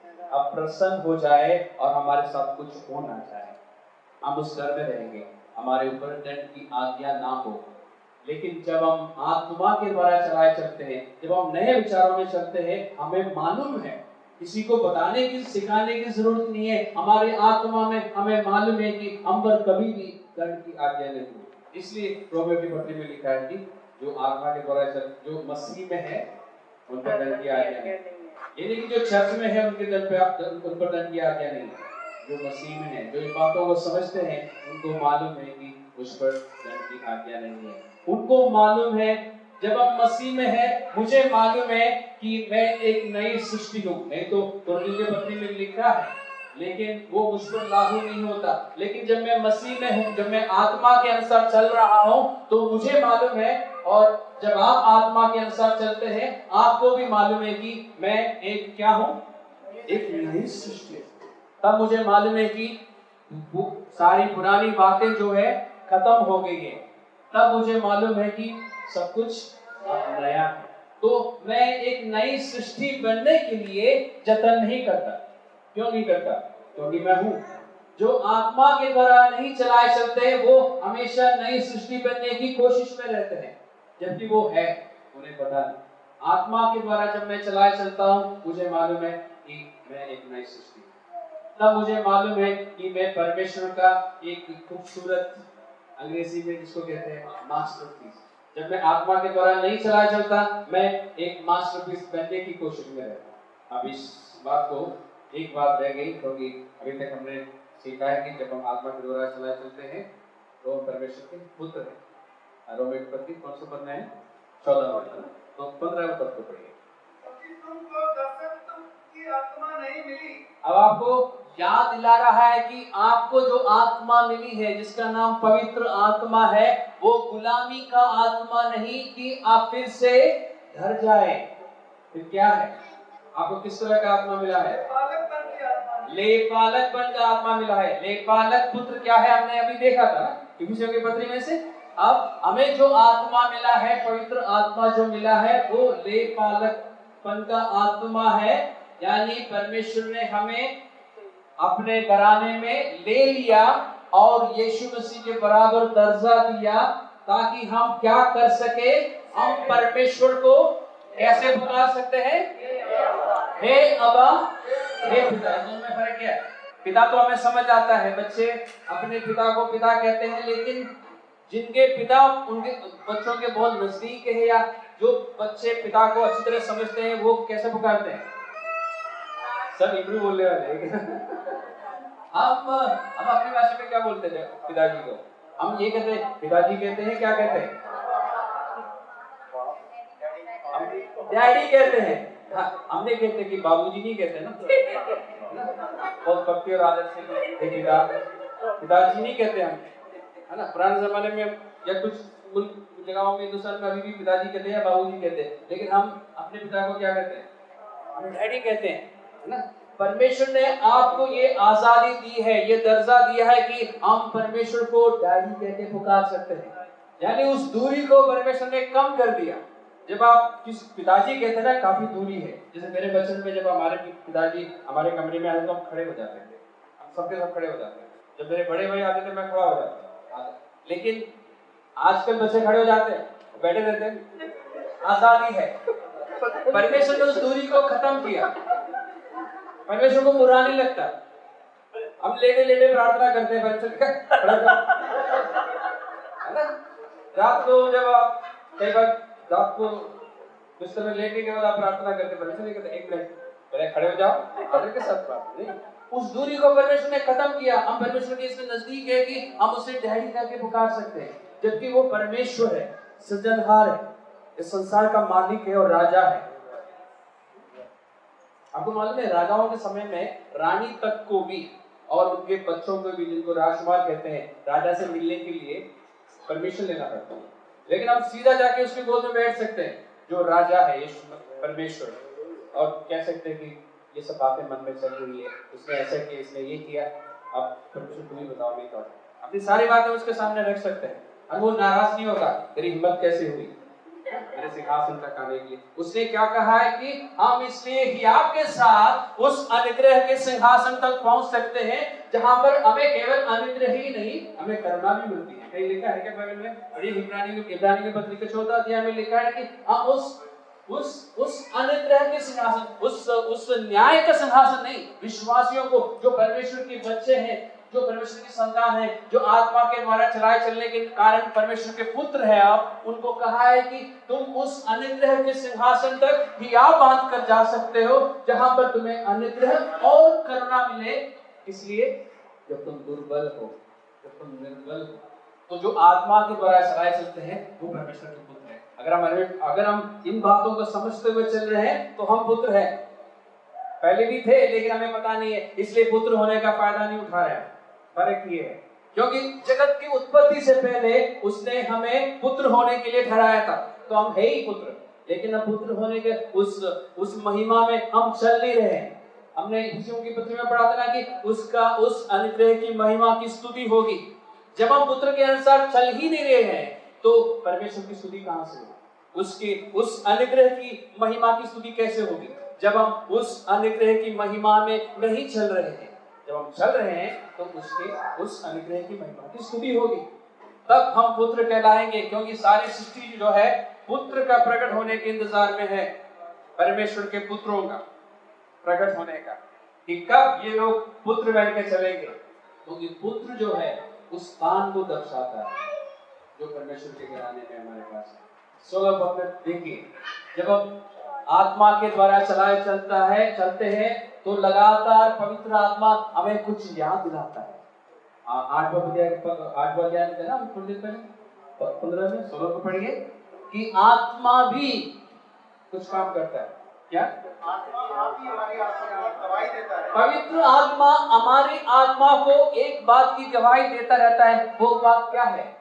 अप्रसन्न हो जाए और हमारे साथ कुछ हो ना जाए। हम उस डर में रहेंगे, हमारे ऊपर दंड की आज्ञा ना हो। लेकिन जब हम आत्मा के द्वारा चलाए चलते हैं, जब हम नए विचारों में चलते हैं, हमें मालूम है, किसी को बताने की, सिखाने की जरूरत नहीं है, हमारे आत्मा में हमें मालूम है कि हम पर कभी भी दंड की आज्ञा नहीं होगी। इसलिए रोमियो की पत्री में लिखा है कि जो आत्मा के द्वारा जो मसीह में है उन पर दंड की आज्ञा नहीं, यानी कि जो चर्च में है उनके दंड पे उन पर दंड की आज्ञा नहीं। जो मसीह में है, जो इन बातों को समझते हैं, उनको मालूम है कि उस पर दंड की आज्ञा नहीं है। उनको मालूम है, जब हम मसीह में है, मुझे मालूम है कि मैं एक नई सृष्टि हूँ। नहीं तो रोमियो की पत्री में लिखा है, लेकिन वो मुझ पर लागू नहीं होता। लेकिन जब मैं मसीह में हूँ, जब मैं आत्मा के अनुसार चल रहा हूँ, तो मुझे मालूम है, और जब आप आत्मा के अनुसार चलते हैं, आपको भी मालूम है कि मैं एक क्या हूँ, एक नई सृष्टि। तब मुझे मालूम है कि वो सारी पुरानी बातें जो है खत्म हो गई है। तब मुझे मालूम है कि सब कुछ नया है। तो मैं एक नई सृष्टि बनने के लिए जतन नहीं करता। क्यों नहीं करता? क्योंकि मैं हूँ। जो आत्मा के द्वारा नहीं चलाए चलते, वो हमेशा नई सृष्टि बनने की कोशिश में रहते हैं, जबकि वो है, उन्हें पता नहीं। आत्मा के द्वारा जब मैं चलाए चलता हूँ, मुझे मालूम है कि मैं एक नई सृष्टि, तब मुझे मालूम है कि मैं परमेश्वर का एक खूबसूरत, अंग्रेजी में जिसको कहते हैं मास्टरपीस। जब मैं आत्मा के द्वारा नहीं चलाए चलता, मैं एक मास्टरपीस बनने की कोशिश में रहता। अब इस बात को एक बात रह गई, क्योंकि अभी तक हमने सीखा है कि जब हम आत्मा के द्वारा चलाए चलते हैं तो हम परमेश्वर के पुत्र हैं। रोमियो की पत्री कौन सा पद है? 14 पद। तो 15 पद को पढ़िए। तुमको दर्शक की आत्मा नहीं मिली। अब आपको याद दिला रहा है कि आपको जो आत्मा मिली है, जिसका नाम पवित्र आत्मा है, वो गुलामी का आत्मा नहीं कि आप फिर से डर जाए। फिर क्या है? आपको किस तरह का आत्मा मिला है? लेपालकपन का आत्मा मिला है। लेपालक पुत्र क्या है, हमने अभी देखा था ना इफिसियों की पत्री में से। अब हमें जो आत्मा मिला है, पवित्र आत्मा जो मिला है, वो लेपालकपन का आत्मा है, यानी परमेश्वर ने हमें अपने घराने में ले लिया और यीशु मसीह के बराबर दर्जा दिया, ताकि हम क्या कर सके, हम परमेश्वर को कैसे पुकार सकते हैं? हे अब्बा, हे पिता। दोनों में फर्क क्या है? पिता तो हमें समझ आता है, बच्चे अपने पिता को पिता कहते हैं, लेकिन जिनके पिता उनके बच्चों के बहुत नजदीक है, या जो बच्चे पिता को अच्छी तरह समझते हैं, वो कैसे पुकारते हैं? सब हिब्रू बोलने वाले हम अपनी भाषा में क्या बोलते हैं पिताजी को? हम ये कहते हैं पिताजी कहते हैं, क्या कहते हैं? डैडी कहते हैं। हमने कहते कि बाबूजी नहीं कहते ना, बहुत भक्ति और आदर से पिताजी नहीं कहते हम, है ना। पुराने जमाने में या कुछ जगहों में, हिंदुस्तान में अभी भी पिताजी कहते हैं, बाबूजी कहते हैं, लेकिन हम अपने पिता को क्या कहते हैं? हम डैडी कहते हैं, है ना। परमेश्वर ने आपको ये आजादी दी है, ये दर्जा दिया है कि हम परमेश्वर को डैडी कहते पुकार सकते हैं। यानी उस दूरी को परमेश्वर ने कम कर दिया। जब आप किस पिताजी कहते हैं ना काफी दूरी है, जैसे मेरे बचपन में जब हमारे पिताजी हमारे कमरे में आए तो हम खड़े हो जाते थे, हम सबके सब खड़े हो जाते हैं। जब मेरे बड़े भाई आते थे मैं खड़ा हो जाता। लेकिन आजकल बच्चे खड़े हो जाते हैं, बैठे रहते हैं, आजादी है। परमेश्वर ने उस दूरी को खत्म किया, परमेश्वर को बुरा नहीं लगता। हम लेटे लेटे प्रार्थना करते हैं, है ना? रात को जब आप कई बार रात को बिस्तर में लेटने के बाद आप प्रार्थना करते, परमेश्वर नहीं कहते 1 मिनट पहले खड़े हो जाओ आदर के साथ प्रार्थना नहीं। उस दूरी को परमेश्वर ने खत्म किया। हम परमेश्वर के इसके नजदीक है कि हम उसे डैडी करके पुकार सकते हैं, जबकि वो परमेश्वर है, सृजनहार है, इस संसार का मालिक है और राजा है। आपको मालूम है राजाओं के समय में रानी तक को भी और उनके बच्चों को भी, जिनको राजकुमार कहते हैं, राजा से मिलने के लिए परमिशन लेना पड़ता है। लेकिन हम सीधा जाके उसकी गोद में बैठ सकते हैं, जो राजा है यीशु परमेश्वर, और कह सकते हैं कि ये सब बातें मन में चल रही है, उसने ऐसा किया, इसने ये किया, अब परमेश्वर तुम ही बताओ, नहीं तो अपनी सारी बातें उसके सामने रख सकते हैं और वो नाराज नहीं होगा, तेरी हिम्मत कैसे हुई मेरे सिंहासन तक आने के लिए। उसने क्या कहा है कि हम इसलिए ही आपके साथ उस अनुग्रह के सिंहासन तक पहुंच सकते हैं, जहां पर हमें केवल अनुग्रह ही नहीं, हमें करुणा भी मिलती है। कहीं लिखा है क्या बाइबल में? बड़ी इब्रानी के पत्री के 14 अध्याय में लिखा है कि हम उस अनुग्रह के सिंहासन, उस न्याय का सिंहासन नहीं, विश्वासियों को जो परमेश्वर के बच्चे हैं, जो परमेश्वर की संतान है, जो आत्मा के द्वारा चलाए चलने के कारण परमेश्वर के पुत्र है, आप उनको कहा है कि तुम उस अनुग्रह के सिंहासन तक ही आप बांध कर जा सकते हो, जहां पर तुम्हें अनुग्रह और करुणा मिले। इसलिए जब तुम दुर्बल हो, जब तुम निर्बल हो, तो जो आत्मा के द्वारा चलाए चलते हैं वो परमेश्वर के पुत्र हैं। अगर हम इन बातों को समझते हुए चल रहे हैं तो हम पुत्र हैं। पहले भी थे लेकिन हमें पता नहीं है, इसलिए पुत्र होने का फायदा नहीं उठा रहे हैं। फर्क ये है क्योंकि जगत की उत्पत्ति से पहले उसने हमें पुत्र होने के लिए ठहराया था, तो हम है ही पुत्र। लेकिन अब पुत्र होने के उस महिमा में हम चल नहीं रहे हैं। हमने इफिसियों की पत्री में पढ़ा था ना कि उसका उस अनुग्रह की महिमा की स्तुति होगी। जब हम पुत्र के अनुसार चल ही नहीं रहे हैं तो परमेश्वर की स्तुति कहां से होगी? उसके उस अनुग्रह की महिमा की स्तुति कैसे होगी जब हम उस अनुग्रह की महिमा में नहीं चल रहे हैं? जब हम चल रहे हैं तो उसके उस अनुग्रह की महिमा की स्तुति होगी, तब हम पुत्र कहलाएंगे। क्योंकि सारी सृष्टि जो है पुत्र का प्रकट होने के इंतजार में है, परमेश्वर के पुत्रों का प्रकट होने का, कि कब ये लोग पुत्र बन के चलेंगे। क्योंकि पुत्र जो है उस स्थान को दर्शाता है जो परमेश्वर के घराने में हमारे पास है। देखिए, जब हम आत्मा के द्वारा चलाए चलते हैं तो लगातार पवित्र आत्मा हमें कुछ याद दिलाता है। 8वां अध्याय है ना, थोड़ी देर पहले 15 में 16 को पढ़िए कि आत्मा भी कुछ काम करता है। क्या? पवित्र आत्मा हमारी आत्मा को एक बात की गवाही देता रहता है। वो बात क्या है?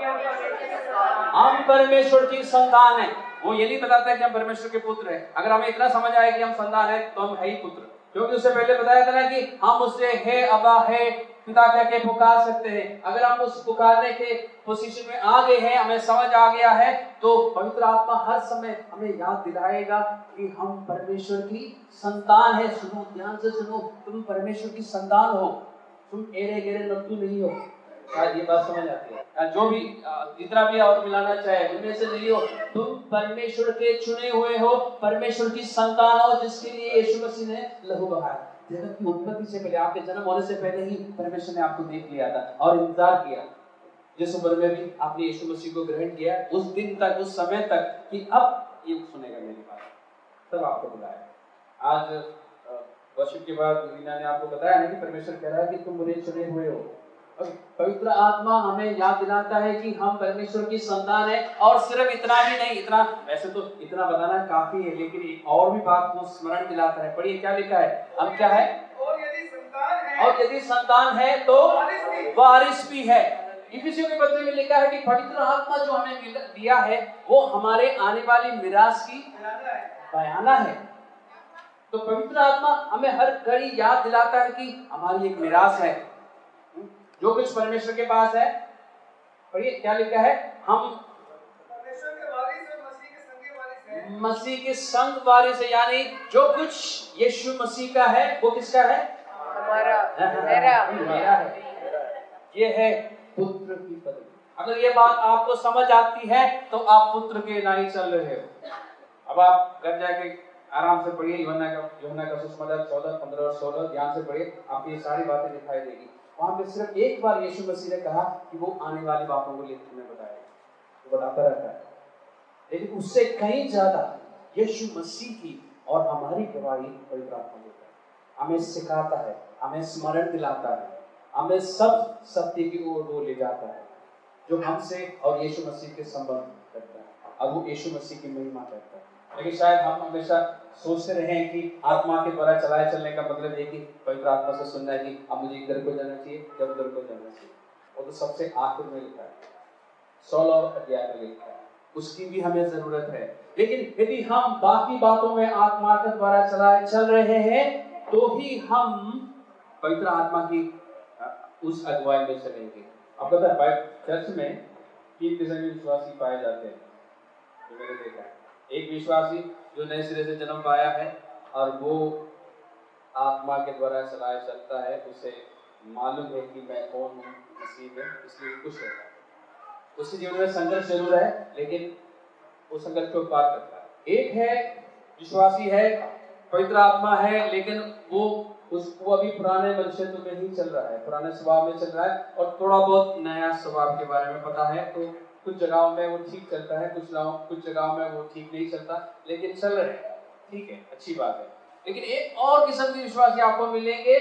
हम परमेश्वर की संतान है। वो ये नहीं बताता है कि हम परमेश्वर के पुत्र हैं। अगर हमें इतना समझ आए कि हम संतान है तो हम है ही पुत्र, क्योंकि उससे पहले बताया था ना कि हम उससे है अब्बा है पिता कह के पुकार सकते हैं। अगर हम उस पुकारने के पोजीशन में आ गए हैं, हमें समझ आ गया है, तो पवित्र आत्मा हर समय हमें याद दिलाएगा कि हम परमेश्वर की संतान है। सुनो, ध्यान से सुनो, तुम परमेश्वर की संतान हो, तुम एरे गेरे नत्तू नहीं हो। शायद ये बात समझ आती है। जो भी जितना भी और मिलाना चाहे उनमें से नहीं हो, तुम परमेश्वर के चुने हुए हो, परमेश्वर की संतान हो, जिसके लिए यीशु मसीह ने लहू बहाया। जगत की उत्पत्ति से पहले, आपके जन्म होने से पहले ही परमेश्वर ने आपको देख लिया था और इंतजार किया। जिस उम्र में भी आपने यीशु मसीह को ग्रहण किया, उस दिन तक, उस समय तक कि अब ये सुनेगा मेरी बात, तब आपको बुलाया। आज वर्षिप के बाद रीना ने आपको बताया है कि परमेश्वर कह रहा है कि तुम मुझे चुने हुए हो। पवित्र आत्मा हमें याद दिलाता है कि हम परमेश्वर की संतान है। और सिर्फ इतना भी नहीं, इतना वैसे तो इतना बताना काफी है, लेकिन और भी बात को स्मरण दिलाता है। पढ़िए क्या लिखा है, अब क्या है? और यदि संतान है तो वारिस भी है। इफिसियों के पत्र में लिखा है कि पवित्र आत्मा जो हमें दिया है वो हमारे आने वाली मिरास की बयाना है। तो पवित्र आत्मा हमें हर घड़ी याद दिलाता है कि हमारी एक मिरास है जो कुछ परमेश्वर के पास है। पढ़िए क्या लिखा है, हम परमेश्वर के वारिस और मसीह के संगी वारिस मसीह के संग वारिस है, यानी जो कुछ यीशु मसीह का है वो किसका है? मेरा है। ये है पुत्र की पदवी। अगर ये बात आपको समझ आती है तो आप पुत्र के नाई चल रहे हो। अब आप घर जाके आराम से पढ़िए यूहन्ना का सुसमाचार 14, 15 और 16 ध्यान से पढ़िए, आपको ये सारी बातें दिखाई देगी। वहां पे सिर्फ एक बार यीशु मसीह ने कहा कि वो आने वाली बातों को लेकर हमें बताएगा, वो बताता रहता है, लेकिन उससे कहीं ज्यादा यीशु मसीह की और हमारी गवाही पवित्र आत्मा देता है। हमें सिखाता है, हमें स्मरण दिलाता है, हमें सब सत्य की ओर वो ले जाता है जो हमसे और यीशु मसीह के संबंध करता है, और वो यीशु मसीह की महिमा करता है। लेकिन शायद हम हमेशा सोचते रहे हैं कि आत्मा के द्वारा चलाए चलने का मतलब है कि पवित्र आत्मा से सुनना है कि अब मुझे इधर को जाना चाहिए या उधर को जाना चाहिए। वो तो सबसे आखिर में लिखा है, 16 अध्याय में लिखा है, उसकी भी हमें जरूरत है। लेकिन यदि हम बाकी बातों में आत्मा के द्वारा चलाए चल रहे हैं तो ही हम पवित्र आत्मा की उस अगुवाई में चलेंगे। अब पता है चर्च में 3 किस्म के विश्वासी पाए जाते हैं, जो मैंने देखा है। एक विश्वासी जो नए सिरे से जन्म पाया है और वो आत्मा के द्वारा चलाया चलता है, उसे मालूम है कि मैं कौन हूँ मसीह में, इसलिए खुश रहता है। उसके जीवन में संघर्ष जरूर है लेकिन वो संघर्ष को पार करता है। एक है विश्वासी है, पवित्र आत्मा है, लेकिन वो अभी पुराने मनुष्यत्व में ही चल रहा है, पुराने स्वभाव में चल रहा है और थोड़ा बहुत नया स्वभाव के बारे में पता है। तो कुछ जगहों में वो ठीक चलता है, कुछ जगहों में वो ठीक नहीं चलता, लेकिन चल रहे हैं, ठीक है, अच्छी बात है। लेकिन एक और किस्म के विश्वासी आपको मिलेंगे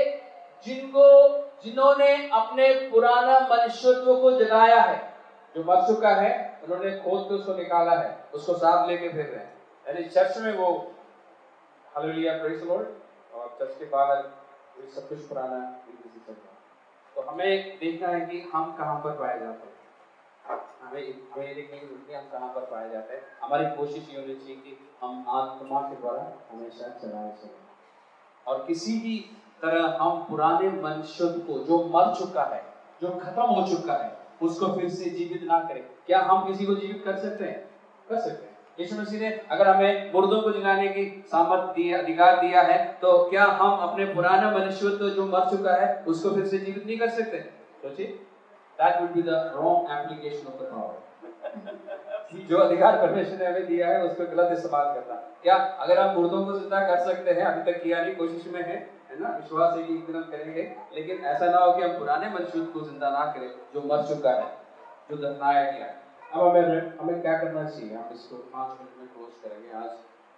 जिन्होंने अपने पुराना मनुष्यत्व को जगाया है, जो मर चुका है, उन्होंने खोद के उसको निकाला है, उसको साथ लेके फिर रहे हैं। यानी चर्च में वो हालेलुया प्रेज़ द लॉर्ड, और चर्च के बाहर सब कुछ पुराना चल रहा है। तो हमें देखना है कि हम कहाँ पर पाए जाते हैं, हमें देखने की जरूरत है हम कहाँ पर पाए जाते हैं। हमारी कोशिश ये होनी चाहिए कि हम आत्मा के द्वारा हमेशा चलाए चलें और किसी भी तरह हम पुराने मनुष्य को जो मर चुका है, जो खत्म हो चुका है, उसको फिर से जीवित ना करें। क्या हम किसी को जीवित कर सकते हैं? कर सकते हैं। यीशु मसीह ने अगर हमें मुर्दों को जिलाने की सामर्थ दिया, अधिकार दिया है, तो क्या हम अपने पुराना मनुष्यत्व जो मर चुका है उसको फिर से जीवित नहीं कर सकते? सोचिए, that would be the wrong application of the power। जो अधिकार परमेश्वर ने हमें दिया है उसको गलत इस्तेमाल करना। क्या अगर हम मुर्दों को जिंदा कर सकते हैं? अभी तक किया नहीं, कोशिश में है ना, विश्वास है कि एक दिन हम करेंगे, लेकिन ऐसा ना हो कि हम पुराने मनुष्य को जिंदा ना करें जो मर चुका है, जो दफनाया गया है। अब हमें क्या करना चाहिए? हम इसको 5 मिनट में क्लोज करेंगे। आज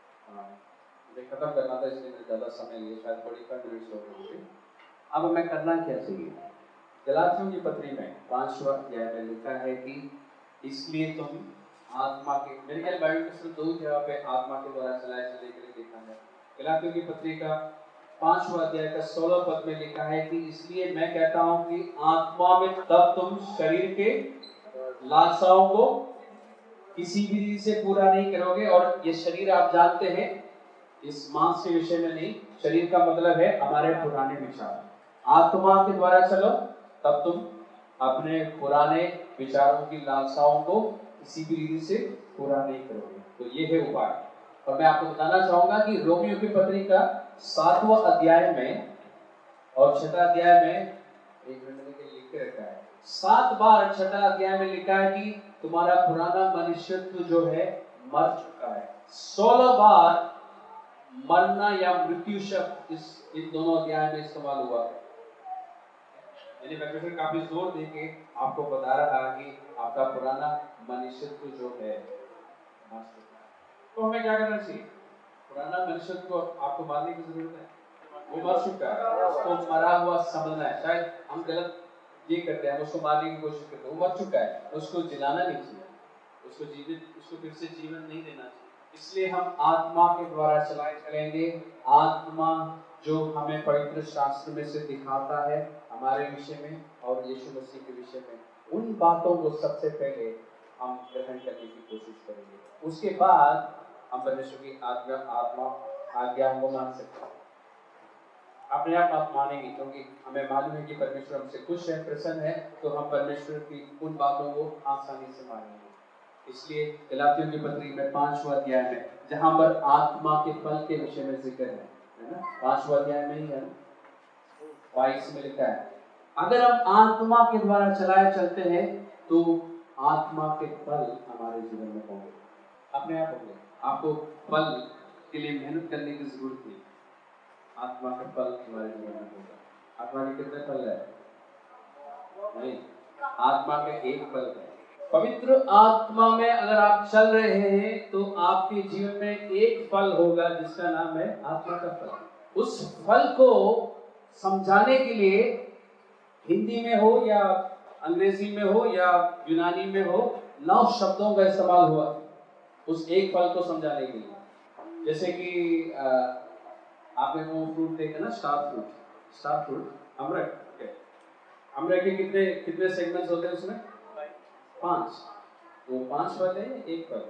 मुझे खत्म करना था, इसलिए मैंने ज़्यादा समय लिया, शायद 45 मिनट हो गए। अब हमें करना क्या चाहिए? गलातियों की पत्री में 5वां अध्याय में लिखा है कि इसलिए तुम आत्मा के, मेरे ख्याल बाइबल में सिर्फ 2 जगह पे आत्मा के द्वारा चलाए चलने के लिए लिखा है। गलातियों की पत्री का 5वां अध्याय का 16 पद में लिखा है कि इसलिए मैं कहता हूँ कि आत्मा में तब तुम शरीर के लालसाओं को किसी भी रीति से पूरा नहीं करोगे। और ये शरीर आप जानते हैं, इस मांस के विषय में नहीं, शरीर का मतलब है हमारे पुराने विचार। आत्मा के द्वारा चलो तब तुम अपने पुराने विचारों की लालसाओं को किसी भी रीति से पूरा नहीं करोगे। तो ये है उपाय। और मैं आपको बताना चाहूंगा कि रोमियो की पत्री का 7वां अध्याय में और 6वां अध्याय में, एक मिनट के लिख के रखा है, 7 बार 6वां अध्याय में लिखा है कि तुम्हारा पुराना मनुष्यत्व जो है मर चुका है। 16 बार मरना या मृत्यु शब्द इन दोनों अध्याय में इस्तेमाल हुआ है। यानी परमेश्वर काफी जोर देके आपको बता रहा है कि आपका पुराना मनुष्यत्व जो है मर चुका है। तो हमें क्या करना चाहिए? पुराना मनुष्यत्व को आपको मारने की जरूरत है, वो मर चुका है, उसको मरा हुआ समझना है। शायद हम गलत ये करते हैं, हम उसको मारने की कोशिश करते हैं, वो मर चुका है, उसको जिलाना नहीं चाहिए, उसको फिर से जीवन नहीं देना चाहिए। इसलिए हम आत्मा के द्वारा चलाए चलेंगे। आत्मा जो हमें पवित्र शास्त्र में से दिखाता है हमारे विषय में और यीशु मसीह के विषय में, उन बातों को सबसे पहले हम ग्रहण करने की कोशिश करेंगे। उसके बाद हम परमेश्वर की आज्ञाओं को मान सकते हैं। अपने आप मानेंगे, क्योंकि हमें मालूम है कि परमेश्वर हमसे खुश है, प्रसन्न है, तो हम परमेश्वर की उन बातों को आसानी से मानेंगे। इसलिए गलातियों की पत्री में 5वां अध्याय में जहां पर आत्मा के फल के विषय में जिक्र है ना, 5वां अध्याय में ही है, 22 में लिखा है, अगर हम आत्मा के द्वारा चलाए चलते हैं तो आत्मा के फल हमारे जीवन में होंगे, अपने आप होंगे। आपको फल के लिए मेहनत करने की जरूरत नहीं, आत्मा का फल हमारे जीवन में होगा। आत्मा के कितने फल है? नहीं, आत्मा का एक फल है। पवित्र आत्मा में अगर आप चल रहे हैं तो आपके जीवन में एक फल होगा जिसका नाम है आत्मा का फल। उस फल को समझाने के लिए हिंदी में हो या अंग्रेजी में हो या यूनानी में हो 9 शब्दों का इस्तेमाल हुआ उस एक फल को समझाने के लिए। जैसे कि आपने वो फ्रूट देखा ना, स्टार फ्रूट अमरख के कितने सेगमेंट्स होते हैं उसमें? 5। वो 5 फल है, एक फल।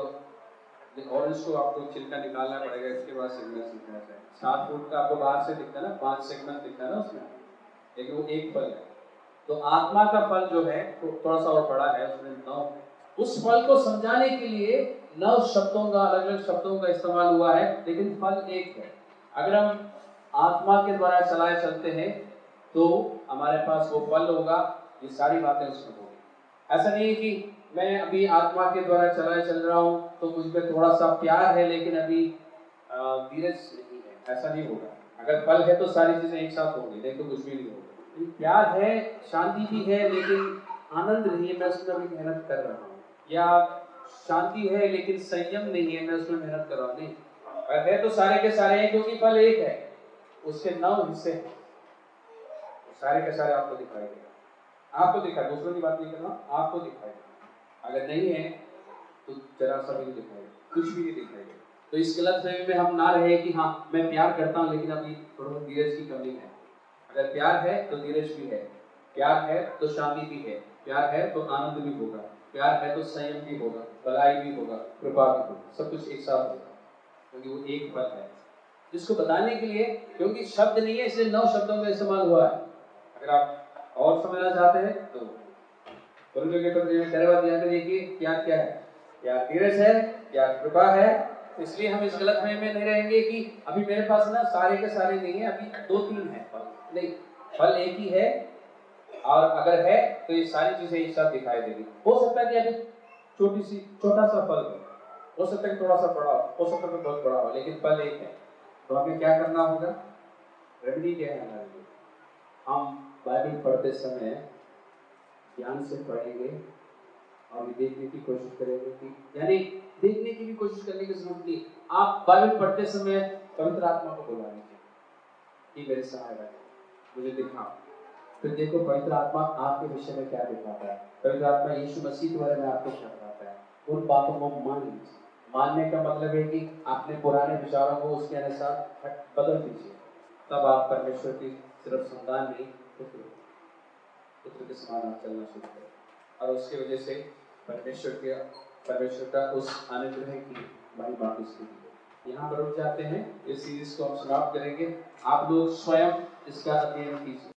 तो ऑरेंज को आपको छिलका निकालना पड़ेगा, इसके बाद सेगमेंट्स दिखना चाहिए। स्टार फ्रूट का आपको बाहर से दिखता है ना, 5 सेगमेंट दिखता है ना उसमें, लेकिन वो एक फल है। तो आत्मा का फल जो है वो थोड़ा सा और बड़ा है, उसमें 9। उस फल को समझाने के लिए 9 शब्दों का, अलग अलग शब्दों का इस्तेमाल हुआ है, लेकिन फल एक है। अगर हम आत्मा के द्वारा चलाए चलते हैं तो हमारे पास वो फल होगा, ये सारी बातें उसमें होगी। ऐसा नहीं है कि मैं अभी आत्मा के द्वारा चलाए चल रहा हूँ तो मुझ पे थोड़ा सा प्यार है लेकिन अभी धीरज नहीं है, ऐसा नहीं होगा। अगर फल है तो सारी चीजें एक साथ होंगी, नहीं तो कुछ भी नहीं होगा। प्यार है, शांति भी है, लेकिन आनंद नहीं है, मैं उसमें अभी मेहनत कर रहा हूँ। या शांति है लेकिन संयम नहीं है, मैं उसमें मेहनत कर रहा हूँ। नहीं, अगर है तो सारे के सारे हैं, क्योंकि फल एक है, उसके 9 हिस्से हैं, सारे के सारे आपको दिखाई देगा। आपको दिखाई, दूसरों की बात नहीं कर रहा हूँ, आपको दिखाई देगा। अगर नहीं है तो जरा सा भी नहीं दिखाई, कुछ भी नहीं दिखाई देगा। तो इस गलतफहमी में हम ना रहे कि हाँ मैं प्यार करता हूँ लेकिन अभी थोड़ा धीरज की कमी है। अगर प्यार है तो धीरज भी है, प्यार है तो शांति भी है, प्यार है तो आनंद भी होगा, प्यार है तो संयम भी होगा, भलाई भी होगा, कृपा भी होगा, सब कुछ एक साथ होगा, क्योंकि वो एक फल है। जिसको बताने के लिए, क्योंकि शब्द नहीं है इसलिए 9 शब्दों का इस्तेमाल हुआ है। अगर आप और समझना चाहते हैं तो कोरिन्थियों के पत्र में 13वां अध्याय में देखिए प्यार क्या है। प्यार धीरज है, प्यार कृपा है। इसलिए हम इस गलतफहमी में नहीं रहेंगे कि अभी मेरे पास ना सारे के सारे नहीं है, अभी 2-3 है फल। नहीं, फल एक ही है, और अगर है तो ये सारी चीजें एक साथ दिखाई देगी। हो सकता है कि अभी छोटा सा फल हो सकता है कि थोड़ा सा बड़ा हो सकता है कि बहुत बड़ा हो, लेकिन फल एक है। तो हमें क्या करना होगा? रेमेडी क्या है हमारे लिए? हम बाइबल पढ़ते समय ध्यान से पढ़ेंगे और देखने की कोशिश करेंगे कि, यानी देखने की भी कोशिश करने की जरूरत नहीं, आप बाइबल पढ़ते समय पवित्र आत्मा को बुलाएंगे कि मेरे सहायक है, मुझे दिखाओ। फिर देखो पवित्र आत्मा आपके विषय में क्या दिखाता है। पवित्र आत्मा यीशु मसीह के बारे में आपको क्या बताता है, उन बातों को मान लीजिए। मानने का मतलब है कि अपने पुराने विचारों को उसके अनुसार बदल दीजिए, तब आप परमेश्वर की सिर्फ संतान नहीं, पुत्र के समान आप चलना शुरू करें, और उसकी वजह से परमेश्वर का उस अनुग्रह की महिमा की स्तुति। यहाँ पर रुक जाते हैं, इस सीरीज को हम समाप्त करेंगे। आप लोग स्वयं इसका अध्ययन कीजिए।